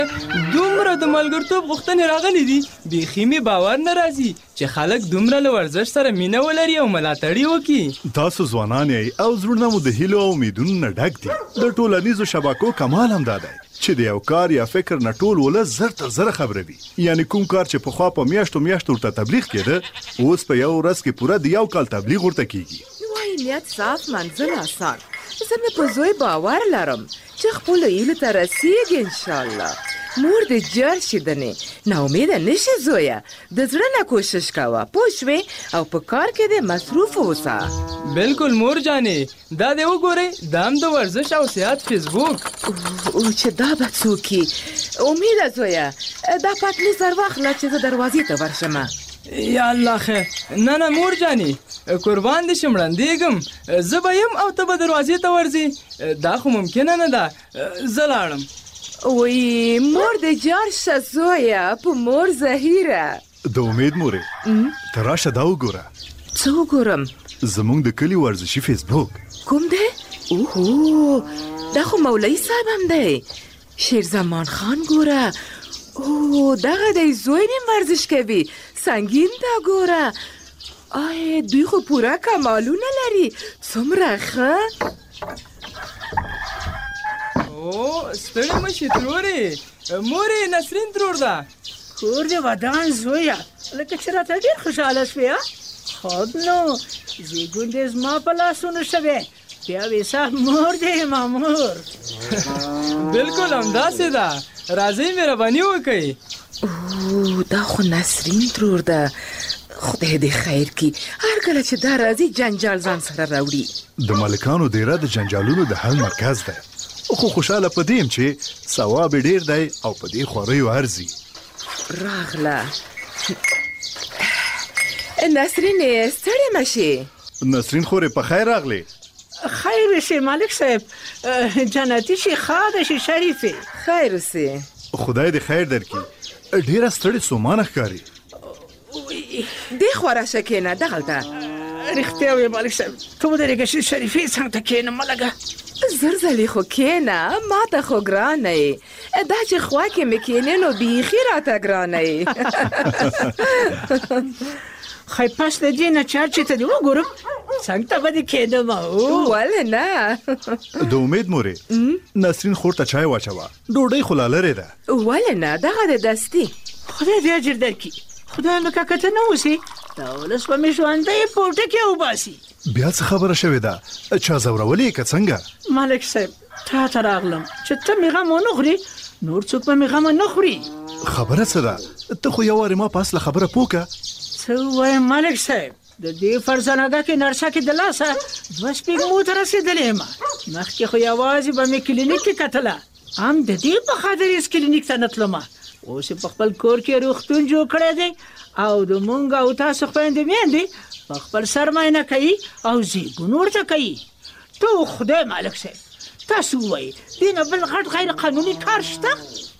دومره د ملګرتوب غوښتنې راغلي دي بیخي مې باور نه راځي چې خلک دومره له ورزش سره مینه ولري او ملاتړ وکړي. تاسو ځوانان یې او زړونه مو د هیلو او امیدونو نه ډک دي. د ټولنیزو شبکو کمال هم دا دی چې د یو کار یا فکر نه ټول ولس زر تر زره خبره وي. یعنی کوم کار چې پخوا په میاشتو ورته تبلیغ کېده اوس په یو ورځ کې پوره د یو کال تبلیغ ورته کیږي. وای نیت صاف منزل آسان. زه مې په زوی باور لرم چې خپل هیلو ته رسیږي انشاءالله. مور دې جړ شي دنې ناامیده نشي زویه. د زړه نه کوشش کوه پوه شوې او په کار کې دې مصروف اوسه. بالکل مور جانې دا دې وګورئ دا هم د ورزش او صحت فیسبوک. او چې دا به څوک وي امیده زویه دا پتلی سر واخله چې زه دروازې ته ورشمه. یا الله خیر. نه مور جانې قربان دې شم ړندېږم زه به یم او ته به دروازې ته ورځې. دا خو ممکنه نه ده زه لاړم. وی مور دې جار شه زویه په مور زهیره. د امید مورې ته راشه دا وګوره. څه وګورم؟ زمونږ د کلي ورزشي فیسبوک. کوم دی؟ اوهو دا خو مولوي صاحب هم دی. شیر زمان خان ګوره. اوه دغه دی زوی نیم ورزش کوي. سنگین دا ګوره. آی دوی خو پوره کمالونه لري. څومره ښه. او ستړي مشي ترورې مورې نسرین ترور ده. کور دې ودان زویه لکه چې راته ډېر خوشحاله شوې. خود نو زیږون دې زما په لاسونو شوې بیا وې صاحب مور دې ما مور. بالکل همداسې ده. راځئ مهرباني وکړئ. اوه دا خو نسرین ترور ده. خدای دې خیر کی. هر کله چې دا راځي جنجال ځان سره راوړي. د مالکانو دیره د جنجالونو د حل مرکز ده. خو خوشاله پدیم چې ثواب ډیر دی او په دې خوریو ارزي. راغله نسرین ستړې مشي. نسرین خورې په خیر راغلی. خیر شي مالک صاحب جنتی شي خاده شي شریفه. خیر سي خدای دې خیر درکړي. ډیره ستړې سومانه ښکاري. دې خورا شکینه دغلته. رښتیا وې مالک صاحب ته ودرېږه چې شریفې څنګ ته کېنم لږه. زرزلی خو کېنه ما ته خو ګرانه یې. دا چې خوا کې مې کېنې نو بیخي راته ګرانه یې. خی پس د دې نه چې ته دې وګورم څنګ ته به دې کېدم. ولې نه. د امید مورې نسرین خور ته چای واچوه. ډوډۍ خو لا لرې ده. ولې نه دغه د دستي. خدای دې اجر درکړي. خدای مې کاکا ته نه اوسي دا ولس به مې ژوندی پوټه کې وباسي. بیا څه خبره شوې ده؟ چا ځورولې که څنګه؟ مالک صاحب تا ته راغلم چې ته مې غم ونه خوري نور څوک به مې غم نه خوري. خبره څه ده؟ ته خو یو وارې ما په اصله خبره پوه که. څه ووایم مالک صاحب د دې فرزانګه کې نرسه کې د لاسه 2 سپېږمو ته رسېدلې یم. مخکې خو یوازې به مې کلینیک کې کتله. هم د دې په خاطر هېڅ کلینیک ته نه تلمه. اوس په خپل کور کې روغتون جوړ کړی دی او د مونږ او تاسو خویندې میندې په خپل سر معاینه کوي او زیږون ورته کوي. ته خدای مالک صاحب تاسو ووایئ دې نه بل غټ غیر قانوني کار شته؟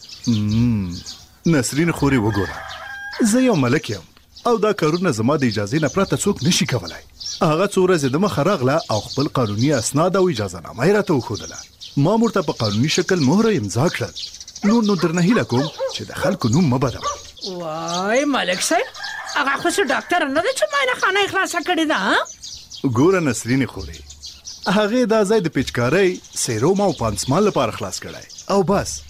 نسرین خورې وګوره زه یو ملک یم او دا کارونه زما د اجازې نه پرته څوک نشي کولای. هغه څو ورځې د مخه راغله او خپل قانوني اسناد او اجازه نامه یې راته وښودله. ما ورته په قانوني شکل مهره امضا کړل. نو درنه هیله کوم چې د خلکو نوم مه بدوه. وای مالک صاحب هغه خو څه ډاکټر نه دی چې معاینه خانه یې خلاصه کړې ده. ګوره نسرین خورې هغې دا ځای د پیچکارۍ سیروم او پانسمان لپاره خلاص کړی او بس.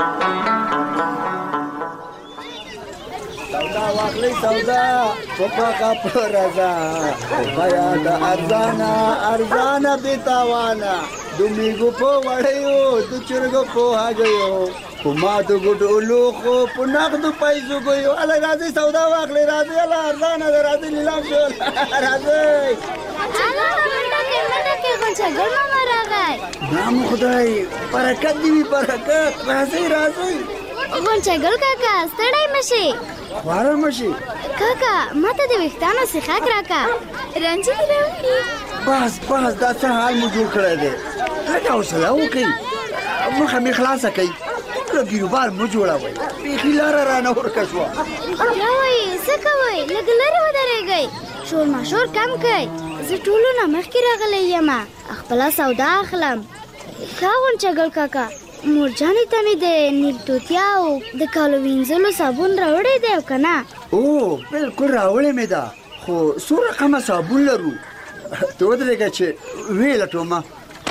سودا واخلې سودا پپا کا رضا بیا د ارزانا بیتاوانا دومیګو په وړیو د چرګو په هاګیو کوما د ګډو لوخو په نغدو پیسو ګیو. الله راځي سودا واخلې راځي الله ارزانا راځي لیلام شول راځي. نام خدای برکت دی برکت. راځي غونچګل کاکا ستړی مشي. خواره مشي کاکا ماته د ویښتانو سیخک راکا رنجې راوړي. بس دا څه حال مو جوړ کړی دی. لږه حوصله وکړئ مخه مې خلاصه کوي. بیروبار مو جوړوئ بیخي لاره رانه ورکه شوه. بیا وایي څه کوئ لږ لرې ودرېږئ شور ماشور کم کړئ. زه ټولو نه مخکې راغلی یم خپله سودا اخلم. ښه غونچګل کاکا مورجانې ته مې د نیل توتیا او د کالو وینځلو صابون راوړی دی او که نه؟ او بالکل راوړی مې ده، خو څو رقمه صابون لرو. ته ودرېږه چې ویې لټومه.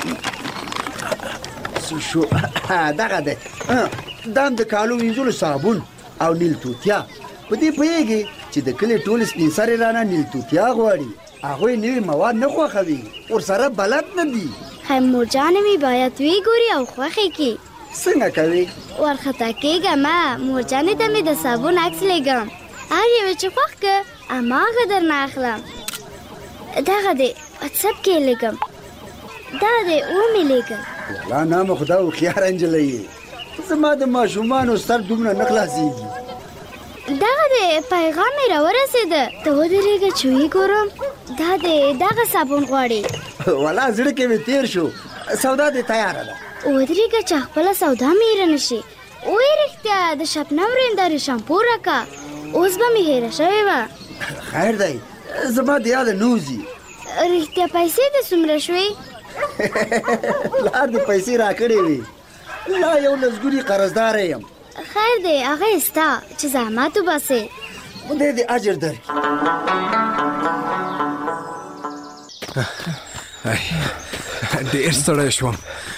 څه شو؟ دغه دی، دا هم د کالو وینځلو صابون او نیل توتیا. په دې پوهېږي چې د کلي ټول سپین سرې رانه نیل توتیا غواړي. هغوی نوي مواد نه خوښوي، ورسره بلد نه دي. خیر مورجانې مې باید ویګوري او خوښې کړي. څنګه کوي؟ وارخطا کېږه مه، مورجانې ته مې د صابون عکس لیږم، هر یوې چې خوښ که هماغه درنه اخلم. دغه دی واتساپ کې یې لیږم، دغه دی ومې لیږل. والله نامه خدا هوښیاره نجلۍ یې، زما د ماشومانو سر دومره نه خلاصېږي. دغه دی پیغام مې راورسېده، ته ودرېږه چې ویګورم. دا دی دغه صابون غواړي. والله زړه کې مې تېر شو، سودا دې تیاره ده. ودرېږه چې خپله سودا مې هېره نه شي. وایي رښتیا د شبنم رندارې شامپو راکه، اوس به مې هېره شوې وه. خیر دی، زما د یاده نه وځي. رښتیا پیسې دې څومره شوې؟ پلار دې پیسې راکړې وې، لا یو لسګوني قرضداره یم. خیر دی هغه یې ستا چې زحمت وباسې. خدای دې اجر درکړي. ډېر ستړی شوم.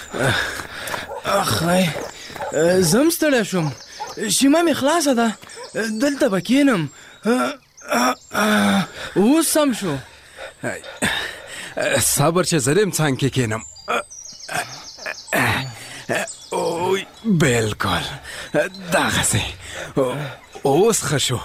اخی زم ستړی شوم، شیمه مې خلاصه ده، دلته به کښېنم. اوس سم شو. صبر چې زه دې څنګ کې کښېنم. اوی بالکل دغسې اوس ښه شو.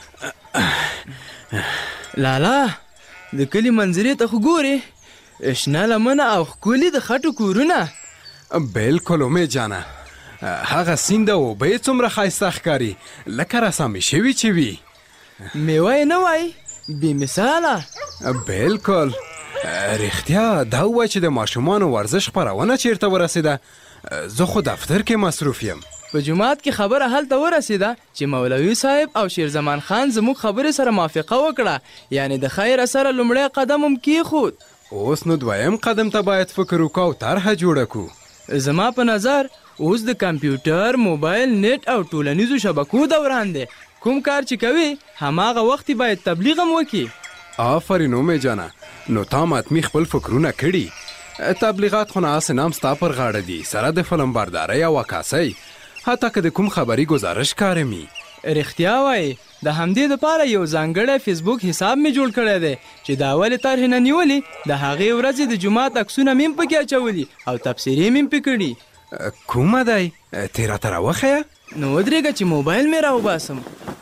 لالا د کلي منظرې ته خو ګورې، شنه لمنه او ښکلي د خټو کورونه. بالکل امید جانه، هغه سیند او اوبه یې څومره ښایسته ښکاري، لکه رسامې شوي چې وي. میوه یې نه وای، بې مثاله. بالکل رښتیا دا ووایه چې د ماشومانو ورزش خپرونه چیرته ورسېده؟ زه خو دفتر کې مصروف یم. په جومات کې خبره هلته ورسېده چې مولوي صاحب او شیرزمان خان زموږ خبرې سره موافقه وکړه، یعنی د خیر سره لومړی قدم هم کېښود. اوس نو دویم قدم ته باید فکر وکړو او طرحه جوړه کړو. زما په نظر اوس د کمپیوټر، موبایل، نیټ او ټولنیزو شبکو دوران دی. کوم کار چې کوي هماغه وخت باید تبلیغ هم وکړي. آفرین امید جانه، نو تا ماتمي خپل فکرونه کړي. تبلیغات خو نه نام ستا پر غاړه دي، سره د فلم بردارۍ او عکاسۍ، حتی که د کوم خبري ګزارش کارمي. رښتیا وایي، د همدې دپاره یو ځانګړی فیسبوک حساب مې جوړ کړی دی چې د اولې طرحې نه نیولې د هغې ورځې د جومات عکسونه مې هم پکې اچولي او تبصرې مې هم پې کړي. کومه دی؟ تې راته راوښیه. نو ودرېږه چې موبایل مې راوباسم.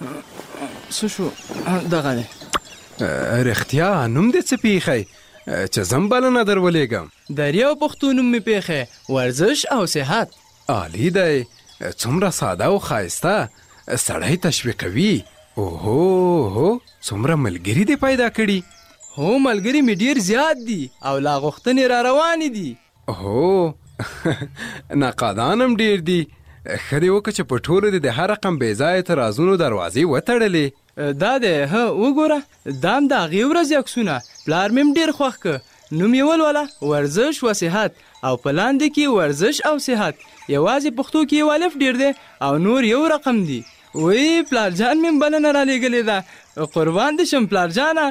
څه شو؟ دغه دی. رښتیا نوم دې څه پیښی چې زم بلنه در ولېږم؟ دریو پښتو نوم مې پیښی، ورزش او صحت. عالی دی، څومره ساده او ښایسته، سړی تشویقوي. اوهو څومره ملګري دې پیدا کړي. هو ملګري مې ډېر زیات دي او لا غوښتنې را روانې دي. هو نقادان هم ډېر دي. ښه دې وکړه چې په ټولو دې د هر رقم بې ځایه اعتراضونو دروازې وتړلې. دا دی، وګوره دا هم د هغې ورځې عکسونه. پلار مې هم ډېر خوښ که. نوم یې ولوله ورزش و صحت، او په لاندې کې ورزش او صحت یوازې پښتو کې یو الف ډېر دی او نور یو رقم دی. وی پلار جان مې بلنه را لېږلې ده، قربان دې شم پلار جانه.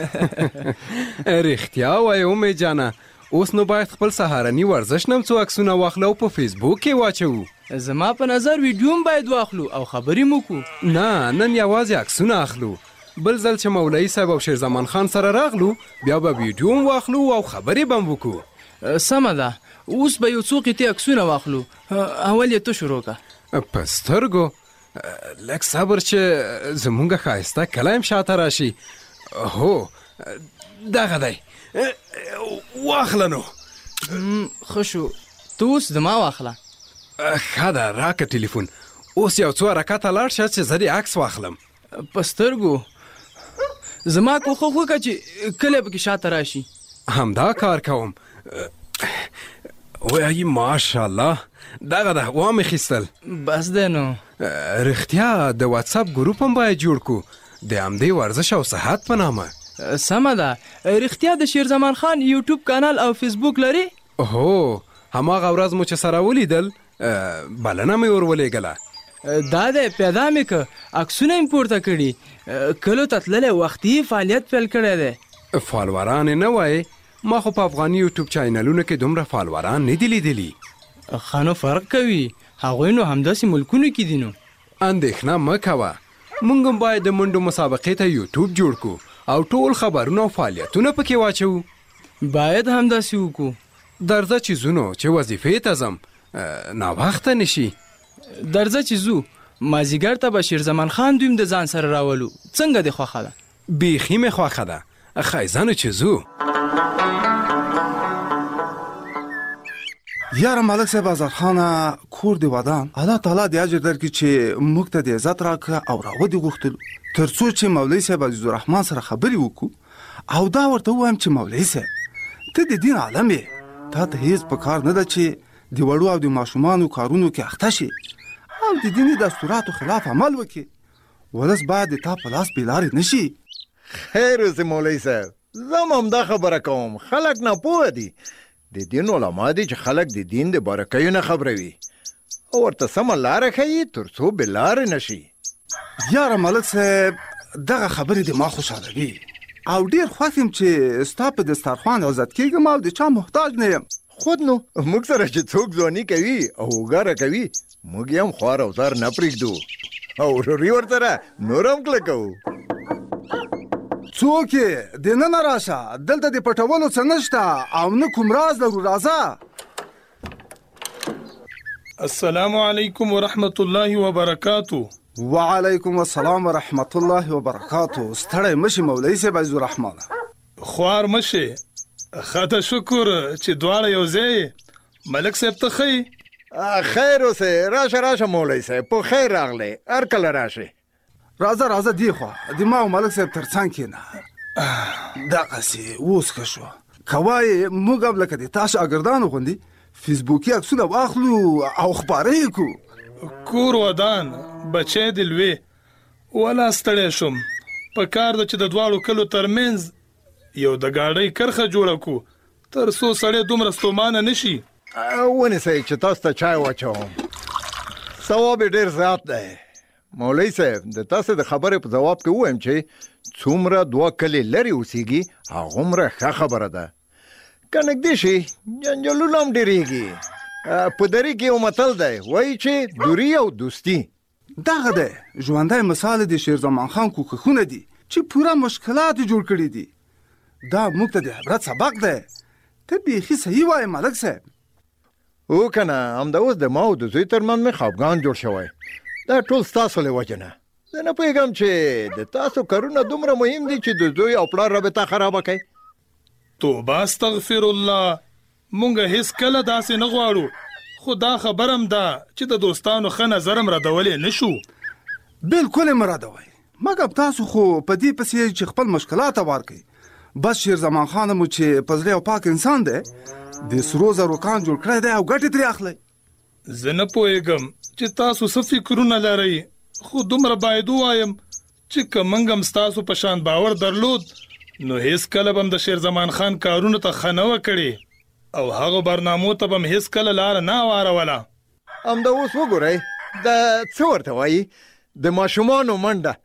رښتیا وایې امید جانه، اوس نو باید خپل سهارني ورزش نم څو عکسونه واخلو او په فیسبوک کې واچوو. زما په نظر ویډیو هم باید واخلو او خبرې مو کو. نه نن یوازې عکسونه اخلو، بل ځل چې مولوي صاحب او شیرزمان خان سره راغلو بیا به ویډیو هم واخلو او خبرې به هم وکړو. سمه ده، اوس به یو څو قطعې عکسونه واخلو. اول یې ته شروع که. په سترګو لږ صبر چې زمونږ ښایسته کلی هم شاته راشي. هو دغه دی، واخله نو. ښه شو، ته اوس زما واخله. ښه ده، راکه ټلیفون. اوس یو څو حرکته لاړ شه چې زه دې عکس واخلم. په سترګو زما کوښښ وکړه چې کلی پکې شاته راشي. همدا کار کوم. وایي ماشاءالله، دغه ده وامې خیستل. بس دی نو. رښتیا د واتساپ ګروپ هم باید جوړ کړو د همدې ورزش او صحت په نامه. سمه ده. رښتیا د شیرزمان خان یوټیوب کانال او فیسبوک لري؟ هو هماغه ورځ مو چې سره ولیدل بلنه مې ورولېږله. دا دی پیدا مې که عکسونه یې پورته کړي. کلو ته تللی وختي فعالیت پیل کړی دی. فالوران نه وای؟ ما خو په افغاني یوټیوب چینلونو کې دومره فالوران نه دي لیدلي. خانو فرق کوي، هغوی نو همداسې ملکونو کې دي. نو اندېښنه مه کوه، موږ هم باید د منډو مسابقې ته یوټیوب جوړ کړو او ټول خبرونه او فعالیتونه پکې واچوو. باید همداسې وکړو. درځه چې ځو چې وظیفې ته ځم، ناوخته نشي. درځه چې ځو، مازدیګر ته به شیرزمان خان دویم د ځان سره راولو. څنګه دې خوښه ده؟ بیخي مې خوښه ده. ښایزه نو چې ځو. یاره ملک صاحب آزاد خانه کور دی ودان، الله تعالی دې اجر درکړي چې موږ ته د عزت راکړه او راودې غوښتلو تر څو چې مولوي صاحب عزیز الرحمن سره خبرې وکړو او دا ورته ووایم چې مولوي صاحب ته د دین عالم یې، تا ته هیڅ په کار نه ده چې د وړو او د ماشومانو کارونو کې اخته شي او د دیني دستوراتو خلاف عمل وکړي. ولس باید د تا په لاس بې لارې نه شي. خیر اوسې مولوي صاحب، زه هم همدا خبره کوم. خلک ناپوهه دي. د دین علما دي چې خلک د دین د بارکیو نه خبروي او ورته سمه لاره ښیي تر څو بې لارې نه شي. یاره ملک صاحب دغه خبرې د ما خوشحالوي او ډېر خوښ یم چې ستا په دسترخوان عزت کېږم او د چا محتاج نه یم. خود نو موږ سره چې څوک ځواني کوي او وګاره کوي، موږ یې هم خوار او زار نه پرېږدو او وروري ورسره نور هم کلکوو. څوک یې؟ دننه راشه، دلته د پټولو څه نشته او نه کوم راز لرو. راځه. السلام علیکم ورحمت الله وبرکاتو. وعلیکم السلام ورحمت الله وبرکاتو. ستړی مشي مولوي صاحب عزیز الرحمن. خوار مشي. خاطر شکر چې دواړه یو ځای. ملک صاحب ته ښه خیر اوسې. راشه مولوي صاحب، په خیر راغلی. هر کله راشئ. راځه دی خوا د ما او ملک صاحب تر څنګ کېنه. دغسې اوس ښه شو. که وایې موږ هم لکه د تا شاګردانو غوندې فیسبوکي عکسونه واخلو او خپاره یې کړو. کور ودان بچی د لوی ولا ستړی شوم. په کار ده چې د دواړو کلو ترمنځ یو د ګاډۍ کرښه جوړه کړو تر څو سړی دومره ستومانه نشي. ونیسئ چې تاسو ته چای واچوم. ثواب یې ډېر زیات دی. مولوي صاحب د تاسو د خبرې په جواب کې ووایم چې څومره 2 کلي لرې اوسېږي هغومره ښه خبره ده. که نږدې شي جنجالونه هم ډېرېږي. په دري کې یو متل دی وایي چې دوری او دوستي. دغه دی ژوندی مثال د شیرزمان خان کوښښونه دي چې پوره مشکلات جوړ کړي دي. دا موږ ته د عبرت سبق دی. ته بیخي صحیح وایې ملک صاحب. او که نه همدا اوس د ما او د زوی ترمنځ مې خفګان جوړ شوی. دا ټول ستاسو له وجې نه. زه نه پوهېږم چې د تاسو کارونه دومره مهم دي چې د زوی او پلار رابطه خرابه کوي. توبه استغفر الله. مونږ هیڅ کله داسې نه غواړو، خو دا خبر هم ده چې د دوستانو ښه نظر هم ردولی نه شو. بلکل یې مه ردوئ، مګر تاسو خو په دې پسې چې خپل مشکلات هوار کړئ. بس شیرزمان خان مو چې په زړه او پاک انسان دی، د سرو زرو کان جوړ کړی دی او ګټې ترې اخلئ. زه نه پوهېږم چې تاسو څه فکرونه لرئ، خو دومره باید ووایم چې که موږ هم ستاسو په شان باور درلود نو هیڅ کله به هم د شیرزمان خان کارونو ته ښه نه وکړې او هغو برنامو ته به هم هیڅ کله لاره نه واروله. همدا اوس وګورئ د څه ورته وایي د ماشومانو منډه.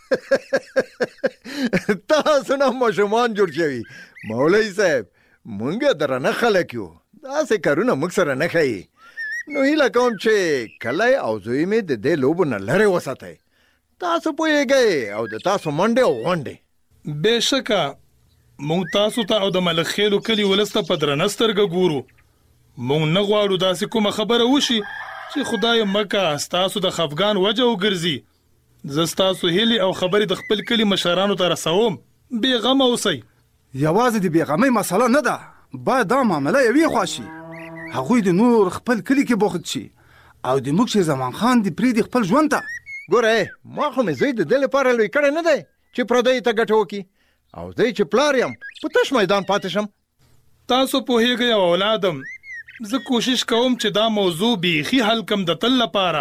تاسو نه ماشومان جوړ شوي. مولوي صاحب موږ درنه خلک یو، داسې کارونه موږ سره نه ښیي. نو هیله کوم چې کلی او زوی مې د دې لوبو نه لرې وساتئ. تاسو پوهېږئ او د تاسو منډې او غونډې. بېشکه مونږ تاسو ته او د ملک خیلو کلي ولس ته په درنه سترګه ګورو. مونږ نه غواړو داسې کومه خبره وشي چې خدای مکه ستاسو د خفګان وجه وګرځي. زه ستاسو هیلې او خبرې د خپل کلي مشرانو ته رسوم. بېغمه اوسئ. یوازې د بېغمۍ مسله نه ده، باید دا معامله یوې خوا شي. هغوی د نور خپل کلي کې بوخت شي او د موږ شیرزمان خان د پرېږدي خپل ژوند ته. ګوره ما خو مې زوی د دې لپاره لوی کړی نه دی چې پردیو ته ګټه وکړي، او زه چې پلار یم په تش میدان پاتې شم. تاسو پوهېږئ او اولادم، زه کوشش کوم چې دا موضوع بیخي حل کم د تل لپاره.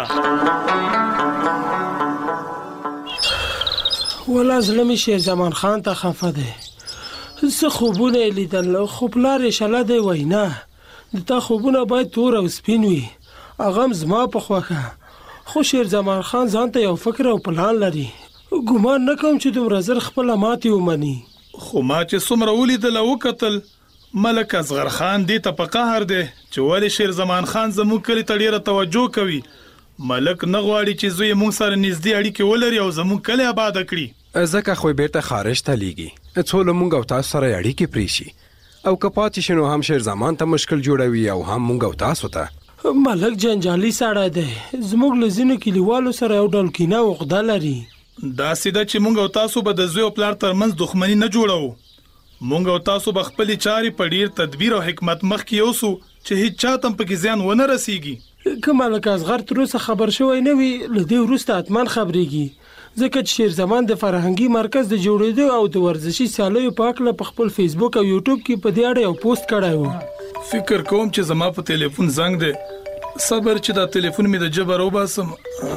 ولا زړه مې شیرزمان خان ته خفه دی. څه خوبونه یې لیدل خو پلار یې شله دی وایي نه، د تا خوبونه باید تور او سپین وي هغه زما په خوښه. خو شیر زمان خان ځان ته یو فکر او پلان لري. ګمان نه کوم چې دومره زر خپله ماتې ومني. خو ما چې څومره ولیدل او وکتل، ملک اصغر خان دې ته په قهر دی چې ولې شیر زمان خان زموږ کلي ته ډېره توجه کوي. ملک نه غواړي چې زوی موږ سره نږدې اړیکې ولري او زموږ کلی آباده کړي. ځکه خو بیرته خارج ته لیږي څو له موږ او تاسو سره اړیکې پرې شي او که پاتې شي نو هم شیر زمان ته مشکل جوړوي او هم موږ او تاسو ته. ملک جنجالي سړی دی. زموږ له ځینو کلیوالو سره یو ډول کینه او عقده لري. داسې ده چې موږ او تاسو به د زوی او پلار ترمنځ دښمني نه جوړوو. موږ او تاسو به خپلې چارې په ډېر تدبیر او حکمت مخکې یوسو چې هیڅ چاته هم پکې زیان ونه رسیږي. که ملک اصغر تر اوسه خبر شوی نه وي، له دې وروسته حتما خبرېږي، ځکه چې شیر زمان د فرهنګي مرکز د جوړېدو او د ورزشي سیالیو په هکله په خپل فیسبوک او یوټیوب کې په دې اړه یو پوسټ کړی و. فکر کوم چې زما په تلیفون زنګ دی. صبر چې دا تلیفون مې د جبه راوباسم.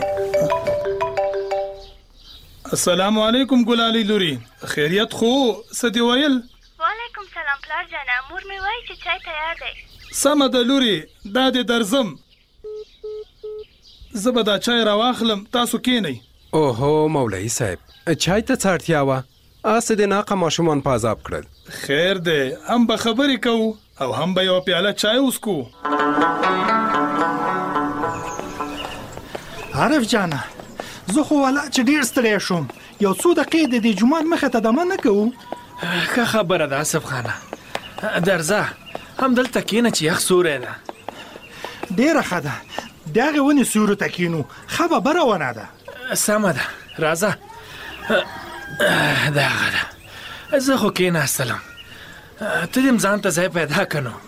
السلام علیکم ګلالي لوري، خیریت خو څه دې ویل؟ وعلیکم سلام پلار جانه، مور مې وایي چې چای تیار دی. سمه ده لوري، دا دې درځم. زه به دا چای راواخلم، تاسو کینئ. اوهو مولوي صاحب، چای ته څه اړتیا وه؟ اسې د ناقه ماشومان په عذاب کړل. خیر دی، هم به خبرې کوو او هم به یوه پیاله چای وڅکو. عارف جانه، زه خو والا چې ډېر ستړی شوم، یو څو دقیقې د دې جومات مخې ته دمه نه کوو؟ ښه خبره ده آصف خانه، درځه همدلته کښېنه چې یخ سوری ده. ډېره ښه ده، د هغې ونې سیوري ته کښېنو، ښه ببره ونه ده. سمه ده، راځه. دغه ده، زه خو کښېناستلم، ته دې ځان ته ځای پیدا که نو.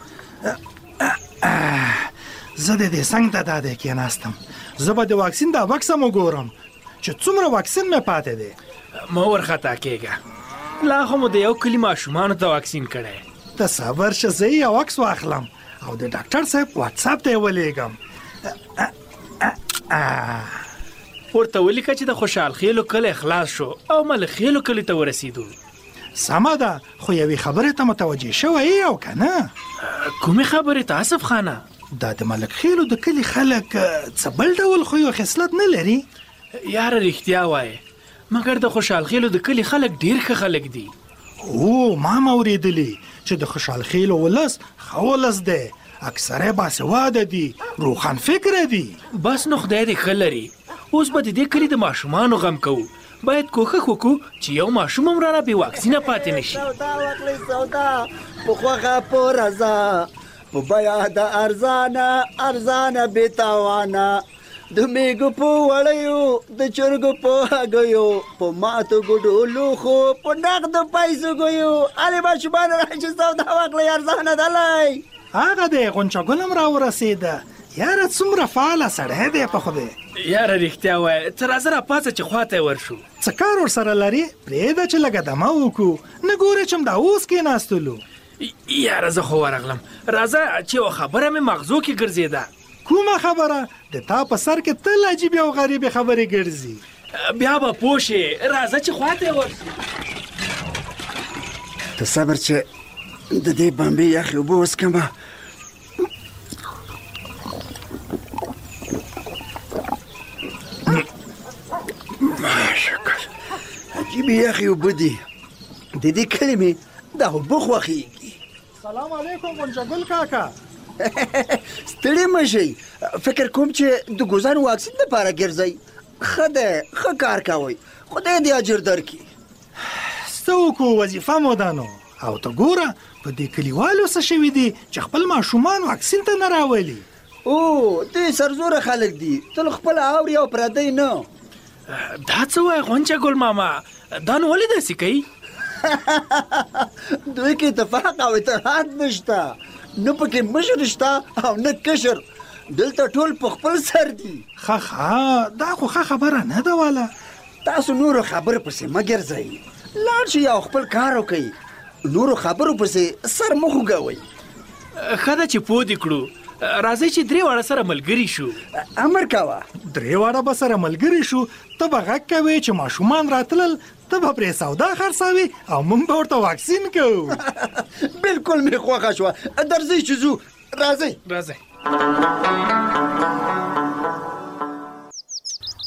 زه د دې څنګ ته دادی کښېناستم. زه به د واکسین دا بکس هم وګورم چې څومره واکسین مې پاتې دی. مه ورخطا کېږه، لا خو مو د یو کلي ماشومانو ته واکسین کړی. ته صبر شه، زه یو عکس واخلم او د ډاکټر صاحب واتساپ ته یې ولېږم. ورته ولیکه چې د خوشحال خیلو کلی خلاص شو او ملک خیلو کلي ته ورسېدو. سمه ده، خو یوې خبرې ته متوجه شوی او که نه؟ کومې خبرې ته آصف خانه؟ دا د ملک خیلو د کلي خلک څه بل ډول خو یو خصلت نه لري؟ یاره رښتیا وایې، مګر د خوشحال خیلو د کلي خلک ډېر ښه خلک دي. او ما اورېدلي چې د خوشحال خیلو ولس ښه ولس دی، اکثره باسواده دي، روښان فکره دي. بس نو خدای دې ښه لري. اوس به د دې کلي د ماشومانو غم کوو. باید کوښښ وکړو چې یو ماشوم هم رانه بې واکسینه پاتې نه شي. سودا وکړئ سودا، په خوښه په رضا، په بیه د ارزانه بې تاوانه، د میږو په وړیو، د چرګو په هګیو، په ماتو ګوډو لوښو، په نغدو پیسو ګیو. هلې ماشومانو راشئ سودا وکړئ، ارزانه دلی. هغه دی غونچه ګل هم راورسېده. یاره څومره فعاله سړی دی په خدای. یاره رښتیا وایه، ته راځه راپاڅه چې خوا ته یې ورشو. څه کار ورسره لرې؟ پرېږده چې لږه دمه وکړو، نه ګورې چې همدا اوس کېناستلو. یاره زه خو ورغلم، راځه چې یوه خبره مې مغزو کې ګرځېده. کومه خبره؟ د تا په سر کې تل عجیبې او غریبې خبرې ګرځي. بیا به پوه شې، راځه چې خوا ته یې ورشو. ته صبر چې د دې بمبې یخې اوبه وڅکمه. ماشکل عجیبې یخې اوبه دي، د دې کلي مې دا اوبه خوښېږي. سلام علیکم غونچه ګل کاکا. ستړي مه شئ، فکر کوم چې د ګوزن واکسین لپاره ګرځئ. ښه دی، ښه کار کوئ، خدای دې اجر درکړي. څه وکړو، وظیفه مو ده نو. او ته ګوره په دې کلیوالو څه شوي دي چې خپل ماشومان واکسین ته نه راولي. او دوی سرزوره خلک دي، تل خپله اوري او پردی نه. دا څه وایې غونچه ګل ماما، دا نو ولې داسې کوي؟ دوی کې اتفاق او اتحاد نشته، نه پکې مشر شته او نه کشر، دلته ټول په خپل سر دي. ښه دا خو ښه خبره نه ده والا. تاسو نورو خبرو پسې مه ګرځئ، لاړ شئ او خپل کار وکئ، نورو خبرو پسې سر مه خوږوئ. ښه ده چې پوه دې کړو. راځئ چې درې واړه سره ملګري شو. امر کوه. درې واړه به سره ملګري شو، ته به غږ کوې چې ماشومان راتلل، ته به پرې سودا خرڅوي او موږ به ورته واکسین کوو. بالکل مې خوښه شوه، درځئ چې ځو. راځئ.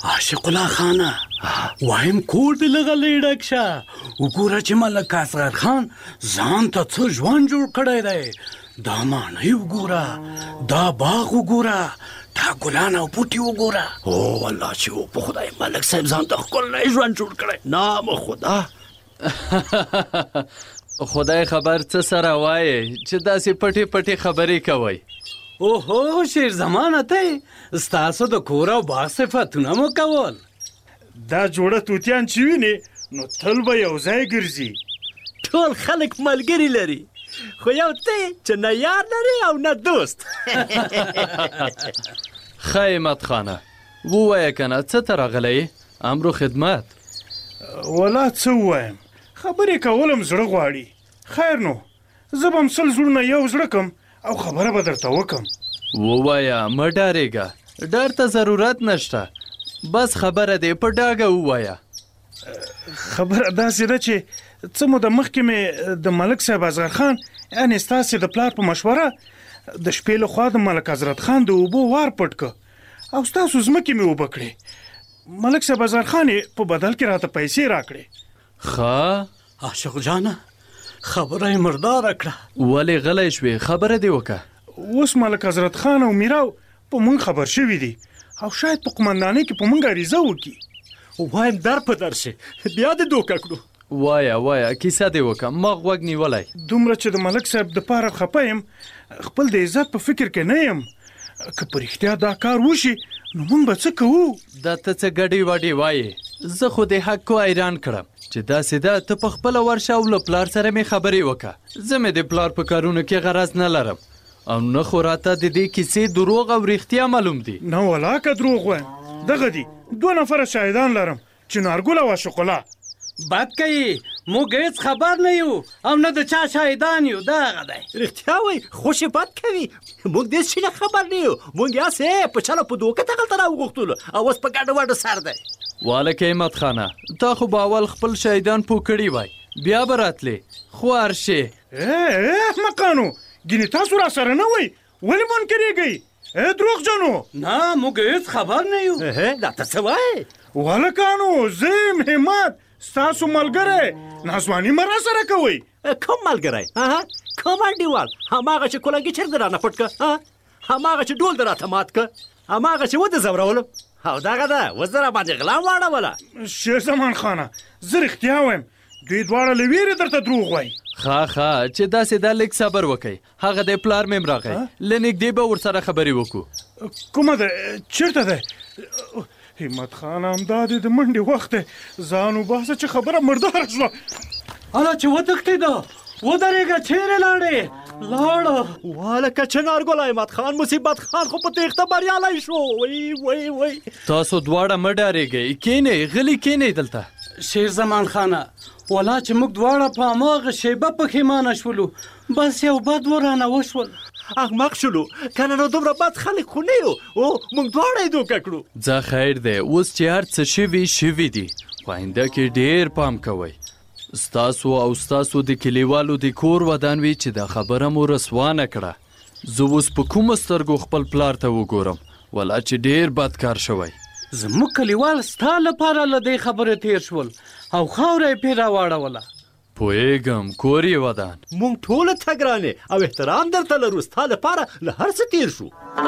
عاشق الله خانه وایم کور دې لږه لیډک شه وګوره چې ملک اصغر خان ځان ته څه ژوند جوړ کړی دی دا ماڼۍ وګوره دا باغ وګوره دا ګلان او بوټي وګوره او الله چې په خدای ملک صاحب ځان ته ښکلی ژوند جوړ کړی نام خدا خدای خبر څه سره وایې چې داسې پټې پټې خبرې کوئ اوهو شیر زمانه ته ستاسو د کور او باغ صفتونه مو کول دا جوړه توتیان چې ویني نو تل به یو ځای ګرځي ټول خلک ملګري لري خو یو ته چې نه یار لري او نه دوست خیمت خانه ووایه کنه څه ته راغلی امرو خدمت ولا څه ووایم خبرې کولم زړه غواړي خیر نو زه به هم سل زړونه یو زړه کم او خبره به درته وکم ووایه مه ډارېږه ډر ته ضرورت نشته بس خبره دې په ډاګه ووایه خبره داسې ده چې څه موده مخکې مې د ملک صاحب اصغر خان یعنې ستاسې د پلار په مشوره د شپې له خوا د ملک حضرت خان د اوبو وار پټ که او ستاسو ځمکې مې اوبه کړې ملک صاحب اصغر خان یې په بدل کې راته پیسې راکړې ښه عاشق جانه خبره یې مرداره کړه ولې غلی شوې خبره دې وکړه اوس ملک حضرت خان او میراو په مونږ خبر شوي دي او شاید په قمندانۍ کې په مونږ عریضه وکړي وایم در په در شي بیا دې دوکه کړو وایه کیسه دې وکړه ما غوږ نیولی دومره چې د ملک صاحب د پاره خفه یم خپل د عزت په فکر کې نه یم که په رښتیا دا کار وشي نو مونږ به څه کوو دا ته څه ګډې وډې وایې زه خو دې حق کو حیران کړم چې داسې ده ته په خپله ورشه او له پلار سره مې خبرې وکړه زه مې د پلار په کارونو کې غرض نه لرم او نه خو راته د دې کیسې دروغ او رښتیا معلوم دي نه ولا که دروغ وایم دغه دي 2 نفره شاهدان لرم چې نارګل او عاشق الله بد کوي موږ هیڅ خبر نه یو او نه د چا شاهدان یو دغه دی رښتیا وایي خوشې بد کوي موږ دې شي نه خبر نه یو موږ یاسې په چله په دوکه دغلته راوغوښتلو او اوس په ګډه وډه سر دی والک احمد خانه تا خو به اول خپل شاهدان پوه کړي وای بیا به راتلې خوار شې احمقانو ګینې تاسو را سره نه وئ ولې منکرېږئ دروغجنو نه موږ هیڅ خبر نه یو دا ته څه وایې والکانو زه یم همت ستاسو ملګری ناسواني مه را سره کوئ کوم ملګری کوم انډیوال هماغه چې کولنګي چرته رانه پټ که هماغه چې ډول د راته مات که هماغه چې وده زورولم او دغه ده اوس زه راباندې غلا واړوله شیر زمان خانه زه رښتیا وایم دوی دواړه له ویرې درته دروغ وایي ښه چې داسې دا لږ صبر وکئ هغه دی پلار مې راغی له نږدې به ورسره خبرې وکړو کومه ده چېرته دی همت خان همدا دی د منډې وخت دی ځان وباسه چې خبره مرداره شوه هله چې وتښتېده ودرېږه چیرې لاړې لاړه والکه چې نارګل احمد خان مصیبت خان خو په تېښته بریالی شو وی تاسو دواړه مه ډارېږئ کینئ غلي کینئ دلته شیر زمان خانه ولا چې موږ دواړه په هماغه شیبه پښیمانه شولو بس یو بد ورانه وشول احمق شولو کنه نو دومره بد خلک خو نه یو او موږ دواړه یې دوکه کړو ځه خیر دی اوس چې هر څه شوي دي په آینده کې ډېر پام کوئ ستاسو او ستاسو د کلیوالو د کور ودان وي چې دا خبره مو رسوا نه کړه زه اوس په کومو سترګو خپل پلار ته وګورم ولا چې ډېر بد کار شوی زموږ کلیوال ستا لپاره له دې خبرې تیر شول او خاوره یې پرې راواړوله پوهېږم کور یې ودان موږ ټوله ته ګرانې او احترام درته لرو ستا لپاره له هر څه تیر شو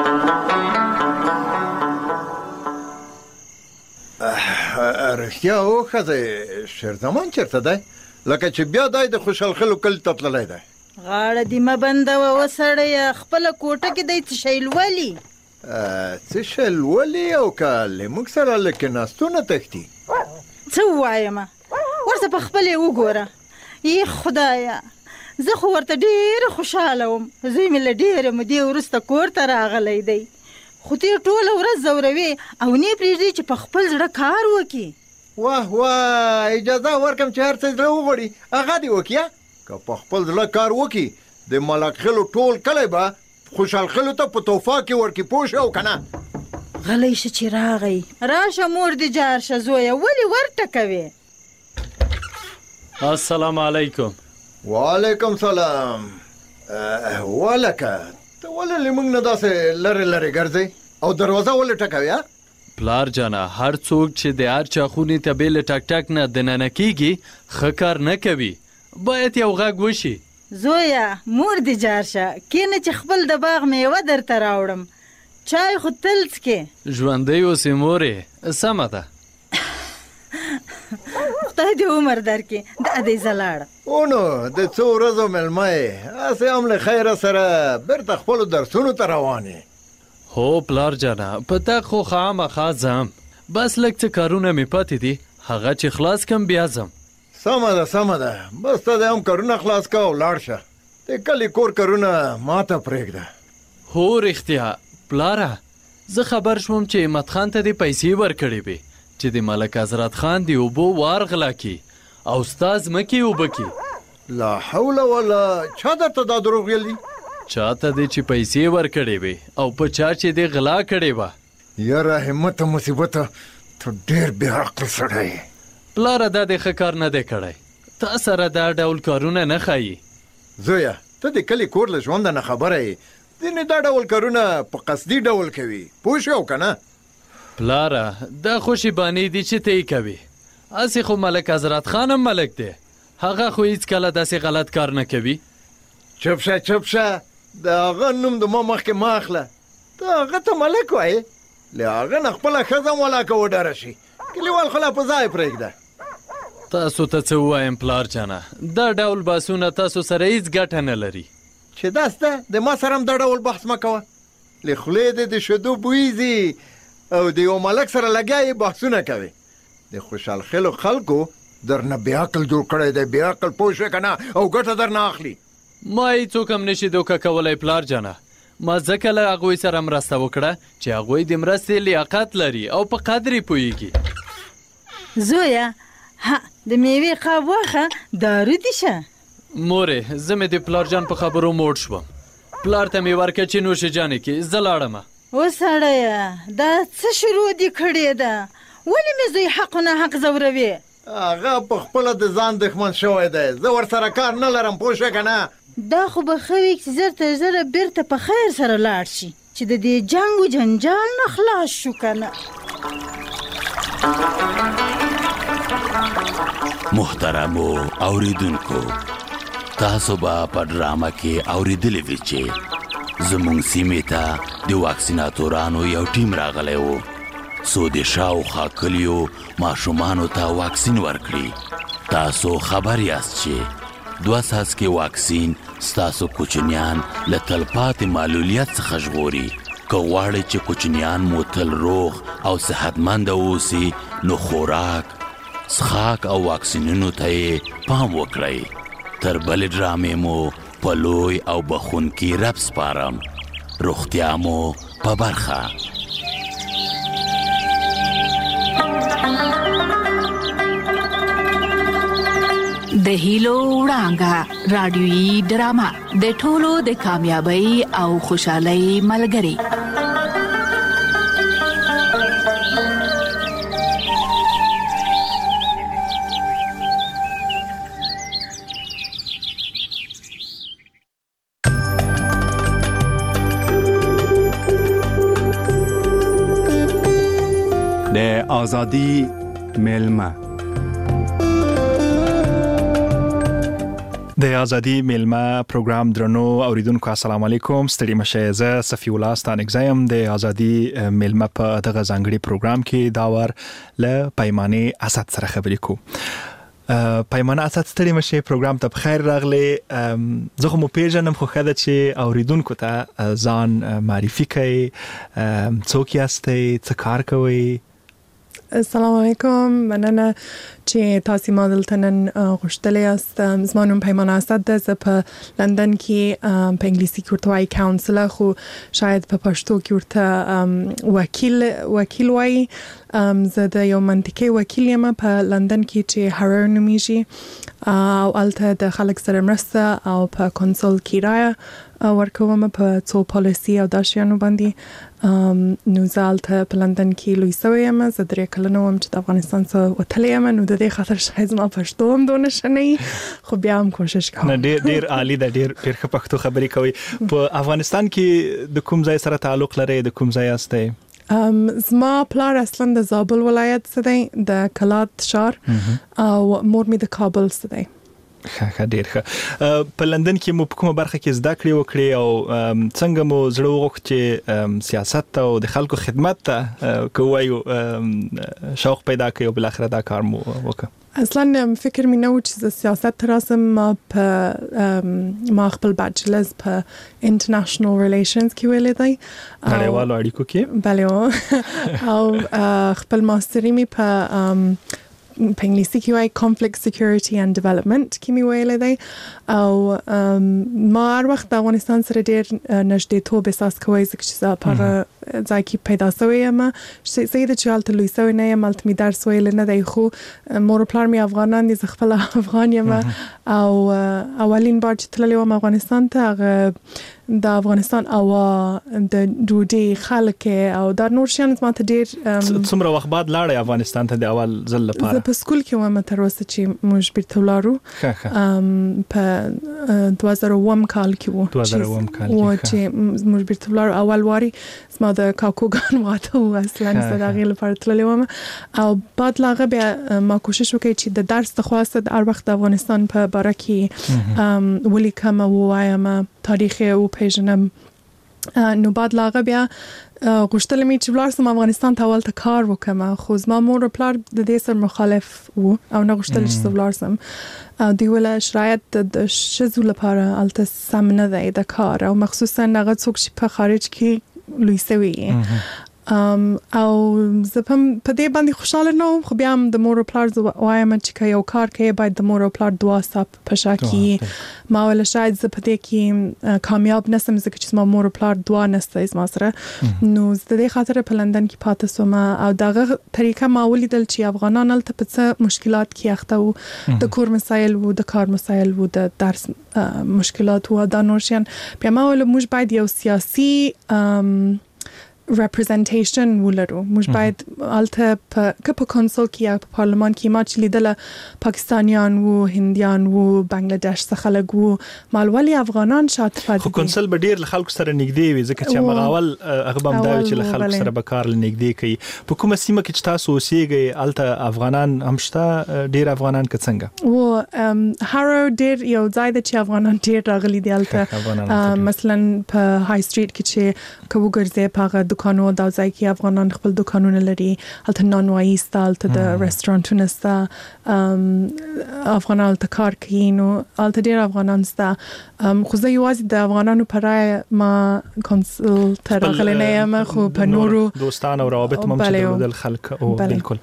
رښتیا وښځئ شیرزمان چېرته دی لکه چې بیا دی د خوشحال خلو کلي ته تللی دی غاړه دې مه بندوه وسړیه خپله کوټه کې دی څه شی لولي څه شی لولي او که له موږ سره له کېناستونه تښتي څه ووایم ورته په خپل یې وګوره ای خدایه زه خو ورته ډېره خوشحاله وم زوی مې له ډېرې مودې وروسته کور ته راغلی دی خو ته یې ټوله ورځ ځوروې او نه یې پرېږدې چې په خپل زړه کار وکړي واه اجازه ورکړم چې هر څه زړه وغواړي هغه دې وکړي که په خپل زړه کار وکړي د ملک خلو ټول کلی به خوشحال خلو ته په تحفه کې ورکړي پوه شو او که نه غلی شه چې راغی راشه مور دې جار شه زویه ولې ورټکوې السلام علیکم وعلیکم سلام والکه ته ولې له موږ نه داسې لرې ګرځئ او دروازه ولې ټکوې پلار جانا هر څوک چې د هر چا خونې ته بې له ټک ټک نه دننه کیږي ښه کار نه کوي. باید یو غږ وشي. زویا مور دې جار شه کینه چې خپل د باغ میوه درته راوړم. چای خو تل څکې. ژوندی اوسې مورې. سمه ده. خدای دې عمر درکې. دا دې زه لاړم. نو د څو ورځو مېلمه یې هسې هم له خیره سره بیرته خپلو درسونو ته روان یې. هو پلار جانا په تا خو خامخا ځم. بس لږ څه کارونه مې پاتې دي هغه چې خلاص کم بیا ځم. سمه ده بس ته دې هم کارونه خلاص که او لاړ شه. د کلي کور کارونه ما ته پرېږده. هو رښتیا پلاره زه خبر شوم چې احمد خان ته دې پیسې ورکړې وې چې د ملک حضرت خان د اوبو وار غلا کي او ستا ځمکې اوبه کي. لا حول ولا چا درته دا دروغ ویل دي؟ چاته دې چې پیسې ورکړې وې او په چا چې دې غلا کړې وه. یاره همت مصیبته ته ډېر بې عقل سړی یې. پلاره دا دې ښه کار نه دی کړی. تا سره دا ډول کارونه نه ښایي. زویه ته د کلي کور له ژونده نه خبره یې. ځینې دا ډول کارونه په قصدي ډول کوي پوه شوې او که نه؟ پلاره دا خو شیبانې دي چې ته یې کوي. هسې خو ملک حضرت خان هم ملک دی. هغه خو هېڅکله داسې غلط کار نه کوي. چپ شه د هغه نوم د ما مخکې ما اخله. ته هغه ته ملک وایې له هغه نه خپله ښځه هم ولاکه وډاره شي. کلیوال خو لا په ځای پرېږده. تاسو ته څه ووایم پلار جانه دا ډول بحثونه تاسو سره هېڅ ګټه نه لري. چې داسته د ما سره هم دا ډول بحث مه کوه. له خولې دې د شیدو بوی ځي او د یو ملک سره لګیا یې بحثونه کوي. د خوشحال خیلو خلکو درنه بې عقل جوړ کړی دی. بې عقل پوه شوې که نه او ګټه درنه اخلي. ما هېڅوک هم نشي دوکه کولی پلار جانه. ما ځکه له هغوی سره مرسته وکړه چې هغوی د مرستې لیاقت لري او په قدر یې پوهېږي. زویا د میوې قاب واخه دارو دي شه. مورې زه مې د پلار جان په خبرو موړ شوم. پلار ته مې ورکړه چې نوشې جانې کې زه لاړمه. وسړیه دا څه شروع دي کړې ده؟ ولې مې زوی حق نه حق ځوروي؟ هغه په خپله د ځان دښمن شوی دی. زه ورسره کار نه لرم پوه شوې که نه؟ دا خو به ښه وي چې زر تر زره بیرته په خیر سره لاړ شي چې د دې جنګ و جنجال نه خلاص شو که نه. محترمو اوریدونکو تاسو به په ډرامه کې اوریدلی وي چې زموږ سیمې ته د واکسیناتورانو یو ټیم راغلی و څو د شاوخوا کلیو ماشومانو ته واکسین ورکړي. تاسو خبر یاست چې 2 څاڅکي واکسین ستاسو کوچنیان له تلپاتې معلولیت څخه ژغوري. که غواړئ چې کوچنیان مو تل روغ او صحتمنده اوسي نو خوراک څښاک او واکسینونو ته یې پام وکړئ. تر بلې ډرامې مو په لوی او بخونکي رب سپارم. روغتیا مو په برخه. د هیلو وړانګه رادیویي ډرامه د ټولو د کامیابی او خوشحالۍ ملګری. د آزادی میلمه د آزادی میلمه پروګرام درنو اوریدونکو السلام علیکم. ستړي مشه. زه صفی الله ستانګزایم د آزادی میلمه په دغه ځانګړي پروګرام کې دا ور له پیمانه اسد سره خبرې کو. پیمانه اسد ستړي مشه پروګرام ته بخیر راغلی. زه خو مو پیژنم خو خاله چې اوریدونکو ته ځان معرفي کړئ. څوک یاستئ؟ څه کار کوئ؟ السلام علیکم. مننه چې تاسو ما دلته نن غوښتلی یاست. زما نوم پیمانه اسد ده. زه په لندن کې په انګلیسي کې ورته وایي کاونسلر خو شاید په پښتو کې ورته وکیل وایي. زه د یو منطقې وکیل یم په لندن کې چې هارر نومیږي او هلته د خلک سره مرسته او په کنسول کرایه ورکوم په څو پالیسي او دا شیانو باندې. نو زه هلته په لندن کې لوی سوی یم. زه 3 کلنه وم چې د افغانستان څخه وتلی یم نو د دې خاطر شاید زما پښتو هم دونه ښه نه وي خو بیا هم کوشش کوم. ډېر عالی ده. ډېر ښه پښتو خبرې کوئ. په افغانستان کې د کوم ځای سره تعلق لرئ؟ د کوم ځای یاستئ؟ زما پلار اصلا د زابل ولایت څخه دی د کلات شهر او مور می د کابل څخه دی. ښه ډیر ښه. په لندن کې مو په کومه برخه کې زده کړې وکړې او څنګه مو زړه وغوښت چې سیاست او د خلکو خدمت ته کوایو شوق پیدا کړ او بل اخر دا کار مو وکړ؟ اصلا فکر می نه و چې سیاست راسم ما خپل بچلرز په انټرنیشنل ریلیشنز کې ویلې دی نړیوالو اړیکو کې. بله او خپل ماستری می په انګلیسي کې وایي conflict security and development کې می ویلې دی او ما هر وخت د افغانستان سره ډېر نږدېتوب احساس کوی ځکه چې په ځای کې پیدا شوی یم زه د چې هلته لوی شوی نه یم هلته مې درس ویلی نه دی خو مور و پلار مې افغانان دي زه خپله افغان یم او اولین بار چې تللی وم افغانستان ته هغه د افغانستان هوا د ډوډۍ خلک او دا نور شیان زما ته ډېر څومره وخت بعد لاړې افغانستان ته د اول ځل لپاره؟ زه په سکول کې وم تر اوسه چې موږ بیرته ولاړو په 2001 کال کې وو چې موږ بیرته ولاړو اول واري زما د کاکوګان واده و اصلا زه د هغې لپاره تللی وم او بعد له هغه بیا ما کوشش وکړی چې د درس د خواسته هر وخت د افغانستان په باره کې ولیکم او ووایم تاریخ او پیژنم نو بعد له هغه بیا غوښتل مې چې ولاړ سم افغانستان ته هلته کار وکړم خو زما مور او پلار د دې سره مخالف وو او نه غوښتل چې زه ولاړ سم دوی ویل شرایط د ښځو لپاره هلته سم نه دی د کار او مخصوصا هغه څوک چې په خارج کې لوی سوي او زه په دې باندې خوشحاله نه وم خو بیا هم د مور او پلار زه وایم چې که یو کار کوې باید د مور او پلار دعا ستا په شا کړي ما ویله شاید زه په دې کې کامیاب نسم ځکه چې زما مور او پلار دعا نسته زما سره نو زه د دې خاطره په لندن کې پاته سوم او دغه طریقه ما ولیدل چې افغانان هلته په څه مشکلات کې اخته وو د کور مسایل وو د کار مسایل وو د درس مشکلات وو دا نور شیان بیا ما ویله موږ باید یو سیاسي representation ولرو موږ باید هلته په کنسول کې یا په پارلمان کې ما چې لیدله پاکستانیان وو هندیان وو بنگلاديش څخه خلک وو مالولي افغانان شاته پاتې خو کنسول به ډیر له خلکو سره نږدې وي ځکه چې هغه اول هغه به همدا وي چې له خلکو سره به کار نږدې کوي. په کومه سیمه کې چې تاسو اوسېږئ هلته افغانان هم شته ډیر افغانان که څنګه؟ و هارو ډیر یو ځای دی چې افغانان ډیر راغلي دي هلته مثلا په های سټریټ کې چې که وګرځې په هغه دکانو دا ځای کې افغانان خپل دکانونه لري هلته نانوایي سته هلته د رستورانټونه سته افغانان هلته کار کوي نو هلته ډېر افغانان سته خو زه یوازې د افغانانو په رایه ما کنسل ته راغلی نه یم خو په نورو دوستان او روابط هم چې درلودل خلک او بالکل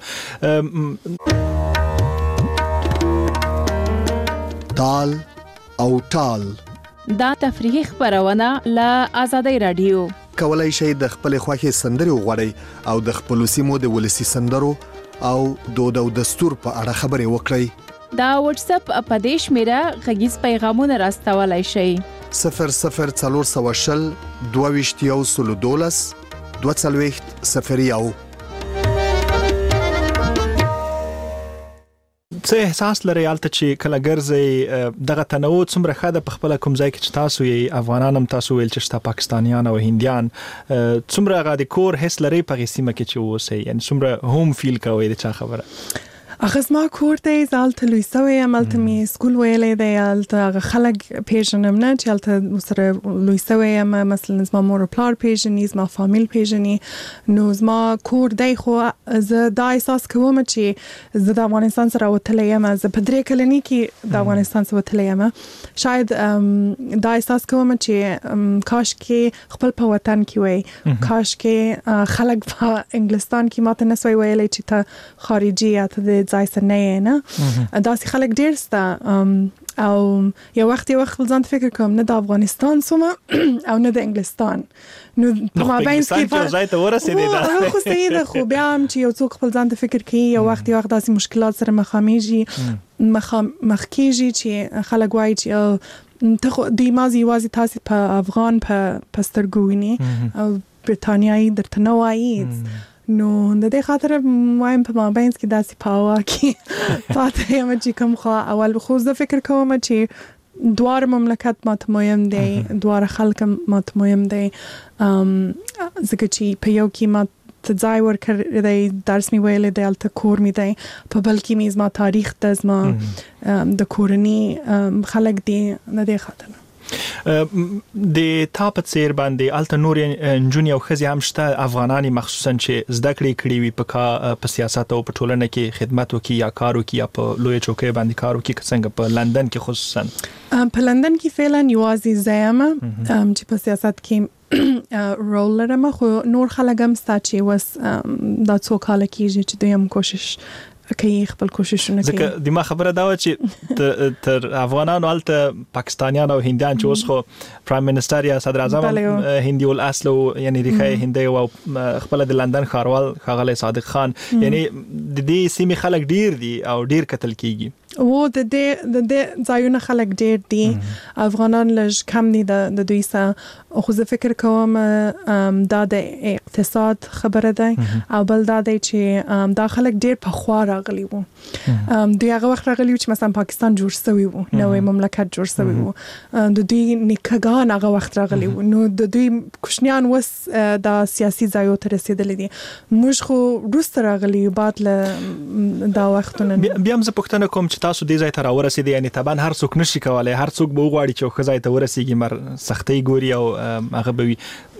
تال او ټال دا تفریحي خبرونه له آزادۍ رادیو کولای شئ د خپل خوښي سندرې وغواړئ او د خپل سیمو د ولسی سندرو او دود او دستور په اړه خبرې وکړئ. دا واتس اپ په دې شمیره غږیز پیغامونه راستولای شئ 00420 22 22 څه احساس لري هلته چې کله ګرځئ دغه تنوع څومره ښه ده په خپله کوم ځای کې چې تاسو یې افغانان هم تاسو ویل چې شته پاکستانیان او هندیان څومره هغه د کور حس لري په هغې سیمه کې چې اوسئ یعنې څومره هوم فیل کوئ د چا خبره؟ هغه زما کور دی زه هلته لوی سوی یم هلته مې سکول ویلی دی هلته هغه خلک پیژنم نه چې هلته ورسره لوی سوی یم مثلا زما مور و پلار پیژني زما فامیل پیژني نو زما کور دی خو زه دا احساس کوم چې زه د افغانستان سره وتلی یم زه په 3 کلنۍ کې د افغانستان سره وتلی یم شاید دا احساس کوم چې کاش کې خپل په وطن کې وای کاش کې خلک په انګلستان کې ماته نسوي ویلی چې ته خارجي یا ته ځای سره نه نه داسې خلک ډېر سته او یو وخت ځان فکر کوم نه د افغانستان سومه او نه د انګلستان نو په مابین کې ځای ته ورسېدې خو صحیح ده خو بیا هم چې یو څوک خپل ځان ته فکر کوي یو وخت داسې مشکلات سره مخ کېږي چې خلک وایي چې ته خو دوی یوازې تاسې په افغان په سترګو ویني او برټانیایي درته نه وایي نو د دې خاطر وایم په مابینس کې داسې پاوا کې پاتې یم چې کوم خوا اول خو زه فکر کوم چې دوار مملکت ماته مهم دی دوار خلک ماته مهم دی ځکه چې په یو کې ما ته ځای ورکړی دی درس مې ویلی دی هلته کور مې دی په بل کې مې زما تاریخ ده زما د کورنۍ خلک دي د دې خاطر د تا په څیر باندې الته نور نجونې او ښځې هم شته افغانان مخصوصا چې زده کړې کړې وي په سیاست او په ټولنه کې خدمت وکړي یا کار وکړي یا په لویه چوکۍ باندې کار وکړي څنګه په لندن کې خصوصا په لندن کې فعلا یوازې زه یم چې په سیاست کې رول لرم خو نور خلک هم ستا چې اوس دا څو کاله کېږي چې دوی هم کوشش کوي خپل کوششونه کوي ځکه د ما خبره دا و چې تر افغانانو هلته پاکستانیان او هندیان چې اوس خو پرایم منسټر یا صدر اعظم هندي الاصل یعنی ریښه هندي او خپل د لندن ښاروال ښاغلی صادق خان یعنی د دې سیمې خلک ډیر دي او ډیر قتل کیږي و د دې ځایونه خلک ډیر دي افغانان لږ کم دي د دوی سره خو زه فکر کوم دا د اقتصاد خبره ده او بل دا دی چې دا خلک ډیر پخوا راغلي وو دوی هغه وخت راغلي چې مثلا پاکستان جوړ شوی وو نوې مملکت جوړ شوی وو د دوی نیکګان هغه وخت راغلي وو نو د دوی کوشنیان وس د سیاسي ځایو ته رسیدلي دي موږ خو وروسته راغلي بعد له دا وختونه بیا هم زه پوښتنه کوم چې تاسو دې ځای ته راورسېدئ یعنی طبعا هر څوک نشي کولی هر څوک به وغواړي چې ښه ځای ته ورسېږي مر سختۍ ګوري او هغه به وي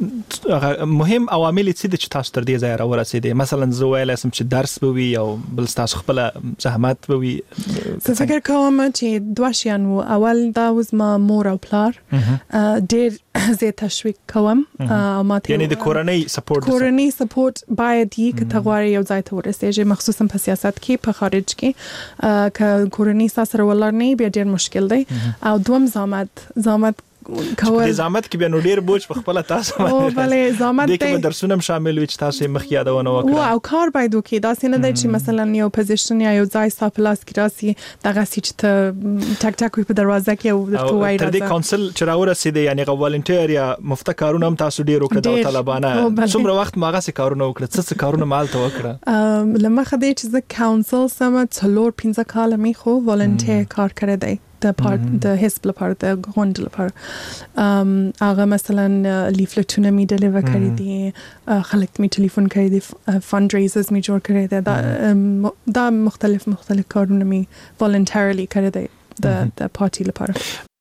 مهم عوامل څه دي چې تاسو تر دې ځایه راورسېدئ مثلا زه ویلی سم چې درس به وي او بل ستاسو خپله زحمت به وي زه فکر کوم چې دوه شیان وو اول دا و زما مور او پلار ډېر زه تشویق کوم یعنی د کورنۍ سپورټ باید یې که ته غواړې یو ځای ته ورسېږې مخصوصا په سیاست کې په خارج کې که کورنۍ ستا سره ولاړ نه بیا ډېر مشکل دی او دوم زحمت کول زحمت کې بیا نو ډیر بوج په خپل تاسو باندې بلې زحمت دی کې درسونه شامل وي چې تاسو مخ یادونه وکړه او کار باید وکړي دا څنګه دی چې مثلا یو پوزیشن یا یو ځای ستا په لاس کې راسي دغه چې ته ټک ټک په دروازه کې او درته وایي تر دې کونسل چې راورسېدې یعنی غوالنټیر یا مفته کارونه هم تاسو ډیر وکړه د طالبانه څومره وخت ماغه سي کارونه وکړه څه کارونه مالته وکړه لمخه دی چې زه کونسل سم څلور 15 کال می خو والنټیر کار کړی دی د حزب لپاره د غونډ لپاره هغه مثلا لیفلټونه می ډیلیور کړی دي خلک می ټلیفون کړی دي فند ریزرز می جوړ کړی دي دا مختلف کارونه می والنټریلی کړی دي د پارټي لپاره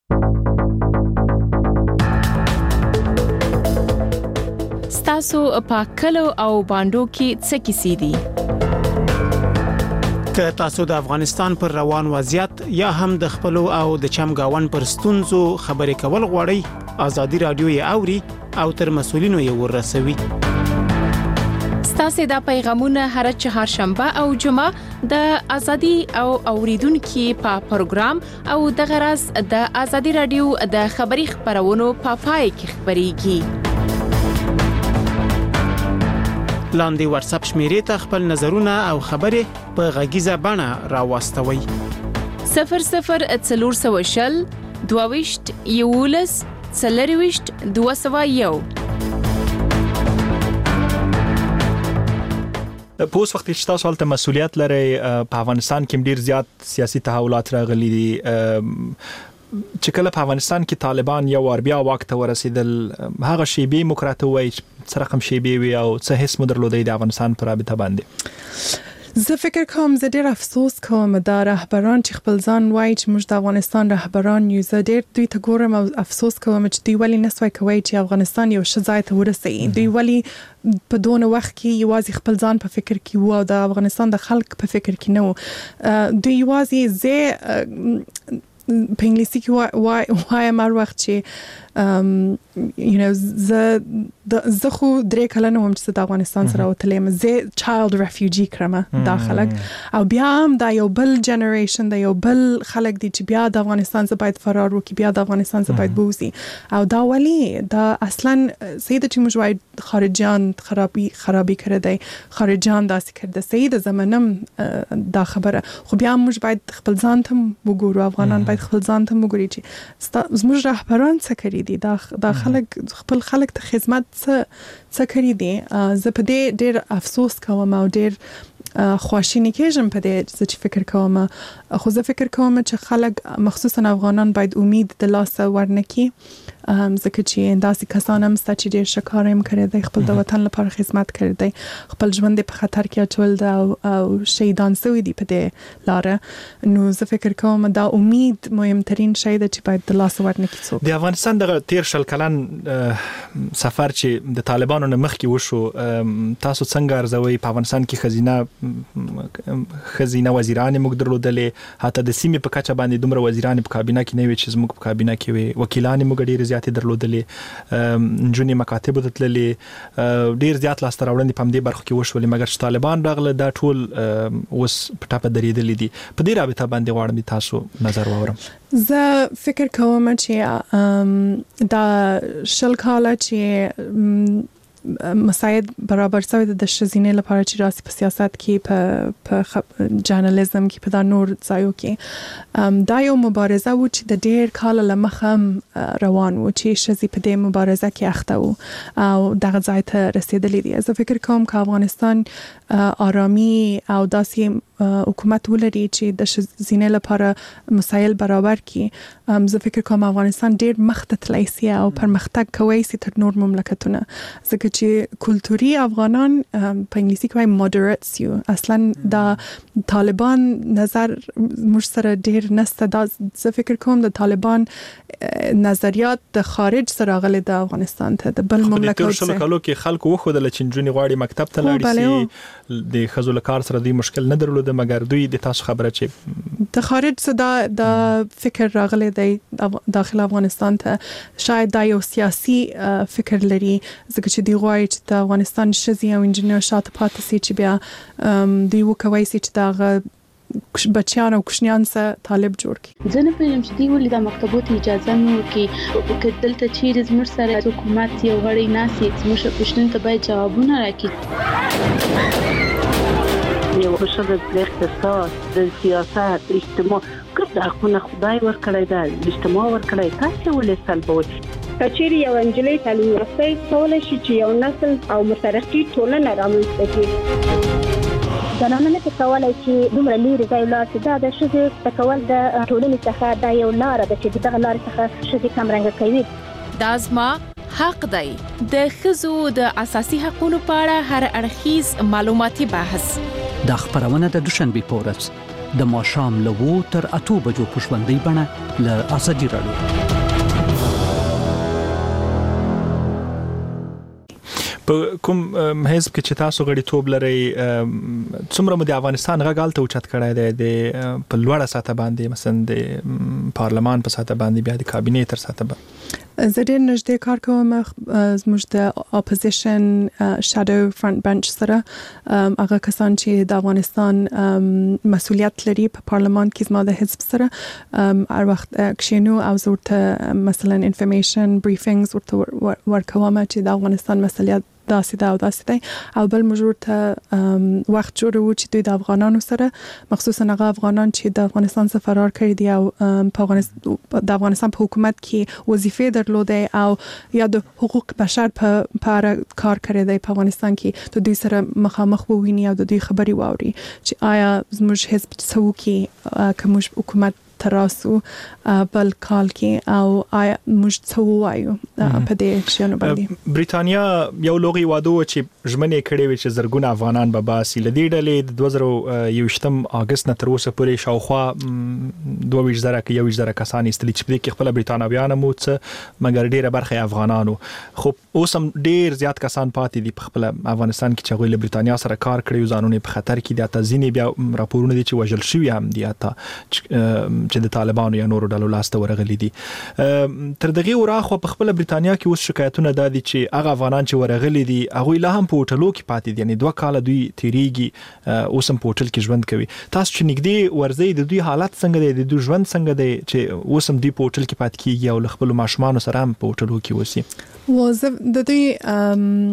ستاسو په کلو او باندو کې څه کیسې دي که تاسو د افغانستان پر روان وضعیت یا هم د خپل او د چمګاون پر ستونزو خبرې کول غواړئ ازادي رادیو یې اوري او تر مسولینو یې ورسوي ستاسو د پیغامونه هر چهارشنبه او جمعه د ازادي او اوریدونکو په پروګرام او د غرض د ازادي رادیو د خبري خبرونو په پای کې خبريږي لاندې واتس اپ شمیرې ته خپل نظرونه او خبرې په غږیزه بڼه راوستوي 0040 22 یولس 40 201 په اوس وخت کې تاسو هلته مسؤلیت لرئ په افغانستان کې ډیر زیات سیاسي تحولات راغلي دي چې کله په افغانستان کې طالبان یو ور بیا وخت ورسېدل هغه شیبې مکراته وای څه رقم شیبې وي او څه هیڅ مدرلودي د افغانستان پر رابطه باندې زه فکر کوم زه ډیر افسوس کوم دا رهبران چې خپل ځان وایي چې موږ د افغانستان رهبران یو زه ډیر دوی ته ګورم او افسوس کوم چې دوی ولی نسوي کوي چې افغانستان یو ښه ځای ته ورسېږي دوی ولی په دونه وخت کې یوازې خپل ځان په فکر کې وو او د افغانستان د خلک په فکر کې نه وو دوی یوازې زه په انګلیسي کې وایم هر وخت چې زه خو 3 کلنه وم چې د افغانستان سره وتلم زه چایلد ریفیوجی کړم دا خلک او بیا هم دا یو بل جنریشن دا یو بل خلک دي چې بیا د افغانستان څخه باید فرار وکړي بیا د افغانستان څخه باید بوزي او دا ولی دا اصلا سید چې موږ وای خارجيان خرابي کړی دی خارجيان داسې کړی سید زمانم دا خبره خو بیا موږ باید خپل ځان ته وګورو افغانان باید خپل ځان ته وګوري چې زموږ رهبران څه کړی دي دا خلک خپل خلک ته خدمت څه کړی دي زه په دې ډېر افسوس کوم او ډېر خواشینی کېږم په دې چې فکر کوم خو زه فکر کوم چې خلک مخصوصا افغانان باید امید د لاسه ورنکي ځکه چې داسې کسان هم ستا چې ډېر ښه کار هم کړی دی خپل د وطن لپاره خدمت کړی دی خپل ژوند په خطر کې اچول دی او شهیدان سوي دي په دې لاره نو زه فکر کوم دا امید مهمترین شی دی چې باید د لاسه ورنکي څوک د افغانستان دغه تیر شل کلن سفر چې د طالبانو نه مخکې وشو تاسو څنګه ارزوي په افغانستان کې خزینه وزیران موږ درلودلې حتی د سیمې په کچه باندې دومره وزیران په کابینه کې نه وي چې زموږ په کابینه کې وي وکیلان موږ ډېر زیاتې درلودلې نجونې مکاتب ته تللې ډېر زیات لاسته راوړنې په همدې برخو کې وشولې مګر چې طالبان راغله دا ټول اوس په ټاپه درېدلي دي په دې رابطه باندې غواړم تاسو نظر واورم زه فکر کوم چې دا شل کاله چې مساعد برابر شوی د ښځینې لپاره چې راسي په سیاست کې په جرنالیزم کې په دا نور ځایو کې دا یو مبارزه و چې د ډېر کال له مخه روان و چې ښځې په دې مبارزه کې اخته و او دغه ځای ته رسېدلې دي زه فکر کوم که افغانستان آرامي او داسې حکومت ولري چې د ښځینې لپاره مسایل برابر کړي زه فکر کوم افغانستان ډېر مخته تللی سي او پرمختګ کوی سي تر نور مملکتونه ځکه چې کلتوري افغانان په انګلیسي کې وایي مودریټس یو اصلا دا طالبان نظر موږ سره ډېر نسته دا زه فکر کوم د طالبان نظریات د خارج سره راغلي د افغانستان ته د بل مملکت څخه شل کالو کې خلکو وښودل چې نجونې غواړي مکتب ته لاړ شي د ښځو له کار سره دوی مشکل نه درلوده مګر دوی د تاسو خبره چې د خارج څخه د فکر راغلی دی داخل افغانستان ته شاید دا یو سیاسي فکر لري ځکه چې دی غواړي چې د افغانستان ښځې او انجینر شاته پاتې سي چې بیا دوی وکوي سي چې دغه بچیان او کوچنیان سره طالب جوړ کړي زه نه پوهیږم چې دوی ولې د مکتبو ته اجازه نه ورکوي که دلته چیرې زموږ سره حکومت یو غړی ناست زموږ پوښتنو ته باید ځوابونه راکړي یو ښځه د اقتصاد د سیاست اجتماع ګډ حقونه خدای ورکړی دی اجتماع ورکړی تاسو ولې سلبوي کچېری یو انجلۍ تعلیم یافته کولای شي چې یو نسل او مترقي ټولنه رامنځته کړي زنانه نه کولای چې دومره لري ځای لاړ شي دا د ښځې تکول د ټولنې څخه دا یو لار ده چې دغه لار څخه ښځې کمرنګ کوي دا زما حق دی د ښځو د اساسي حقوقو په اړه هر اړخیز معلوماتي بحث دا خبرونه د دوشنبه په ورځ د ماښام له 2 تر 8 بجو په ژوندۍ بڼه له ازادي رادیو په کوم حزب کې چې تاسو غړیتوب لرئ څومره مو د افغانستان غږ هلته اوچت کړی دی د په لوړه سطح باندې مثلا د پارلمان په سطح باندې بیا د کابینې تر سطح باندې زه ډېر نږدې کار کوم زموږ د اپوزیشن شادو فرنٹ بنچ سره هغه کسان چې د افغانستان مسؤلیت لري په پارلمان کې زما د حزب سره هر وخت کښینو او زه ورته مثلا انفارمیشن بریفینګز ورته ورکوم چې د افغانستان مسؤلیت داسې ده او داسې دی او بل موږ ورته وخت جوړوو چې دوی د افغانانو سره مخصوصا هغه افغانان چې د افغانستان څخه فرار کړي دي او د افغانستان په حکومت کې وظیفې درلودې او یا د حقوق بشر په اړه کار کړی دی په افغانستان کې د دوی سره مخامخ وویني او د دوی خبرې واوري چې آیا زموږ حزب څه وکړي که موږ حکومت تراسو بل کال کې او آیا موږ څه وایو په دې شنو باندې بریتانیا یو لوغي واده چې ژمنې کړې وي چې زرګونه افغانان به باسي لدی ډلې د 2021 اگست نه تر اوسه پورې شاوخوا 22,000 کې 21,000 کسان استلی چې په دې کې خپل بریتانویان مو څه مګر ډیره برخه افغانانو خو اوس هم ډیر زیات کسان پاتې دي په خپل افغانستان کې چې غوښتل بریتانیا سره کار کړی ځانونه په خطر کې دي تازینې بیا راپورونه دي چې وژل شوی هم دي چې د طالبانو یا نورو ډلو لاسته ورغلي دي تر دغه وراخو په خپل بریتانیا کې اوس شکایتونه دادي چې هغه افغانان چې ورغلي دي هغه لا هم په هوټلو کې پاتې دي یعنی 2 کال دوی تیریږي اوس هم په هوټل کې ژوند کوي تاسو چې نګدي ورځي د دوی حالت څنګه دی د دوی ژوند څنګه دی چې اوس هم دوی په هوټل کې پاتې کیږي او خپل ماشومان سره هم په هوټلو کې وسی د دوی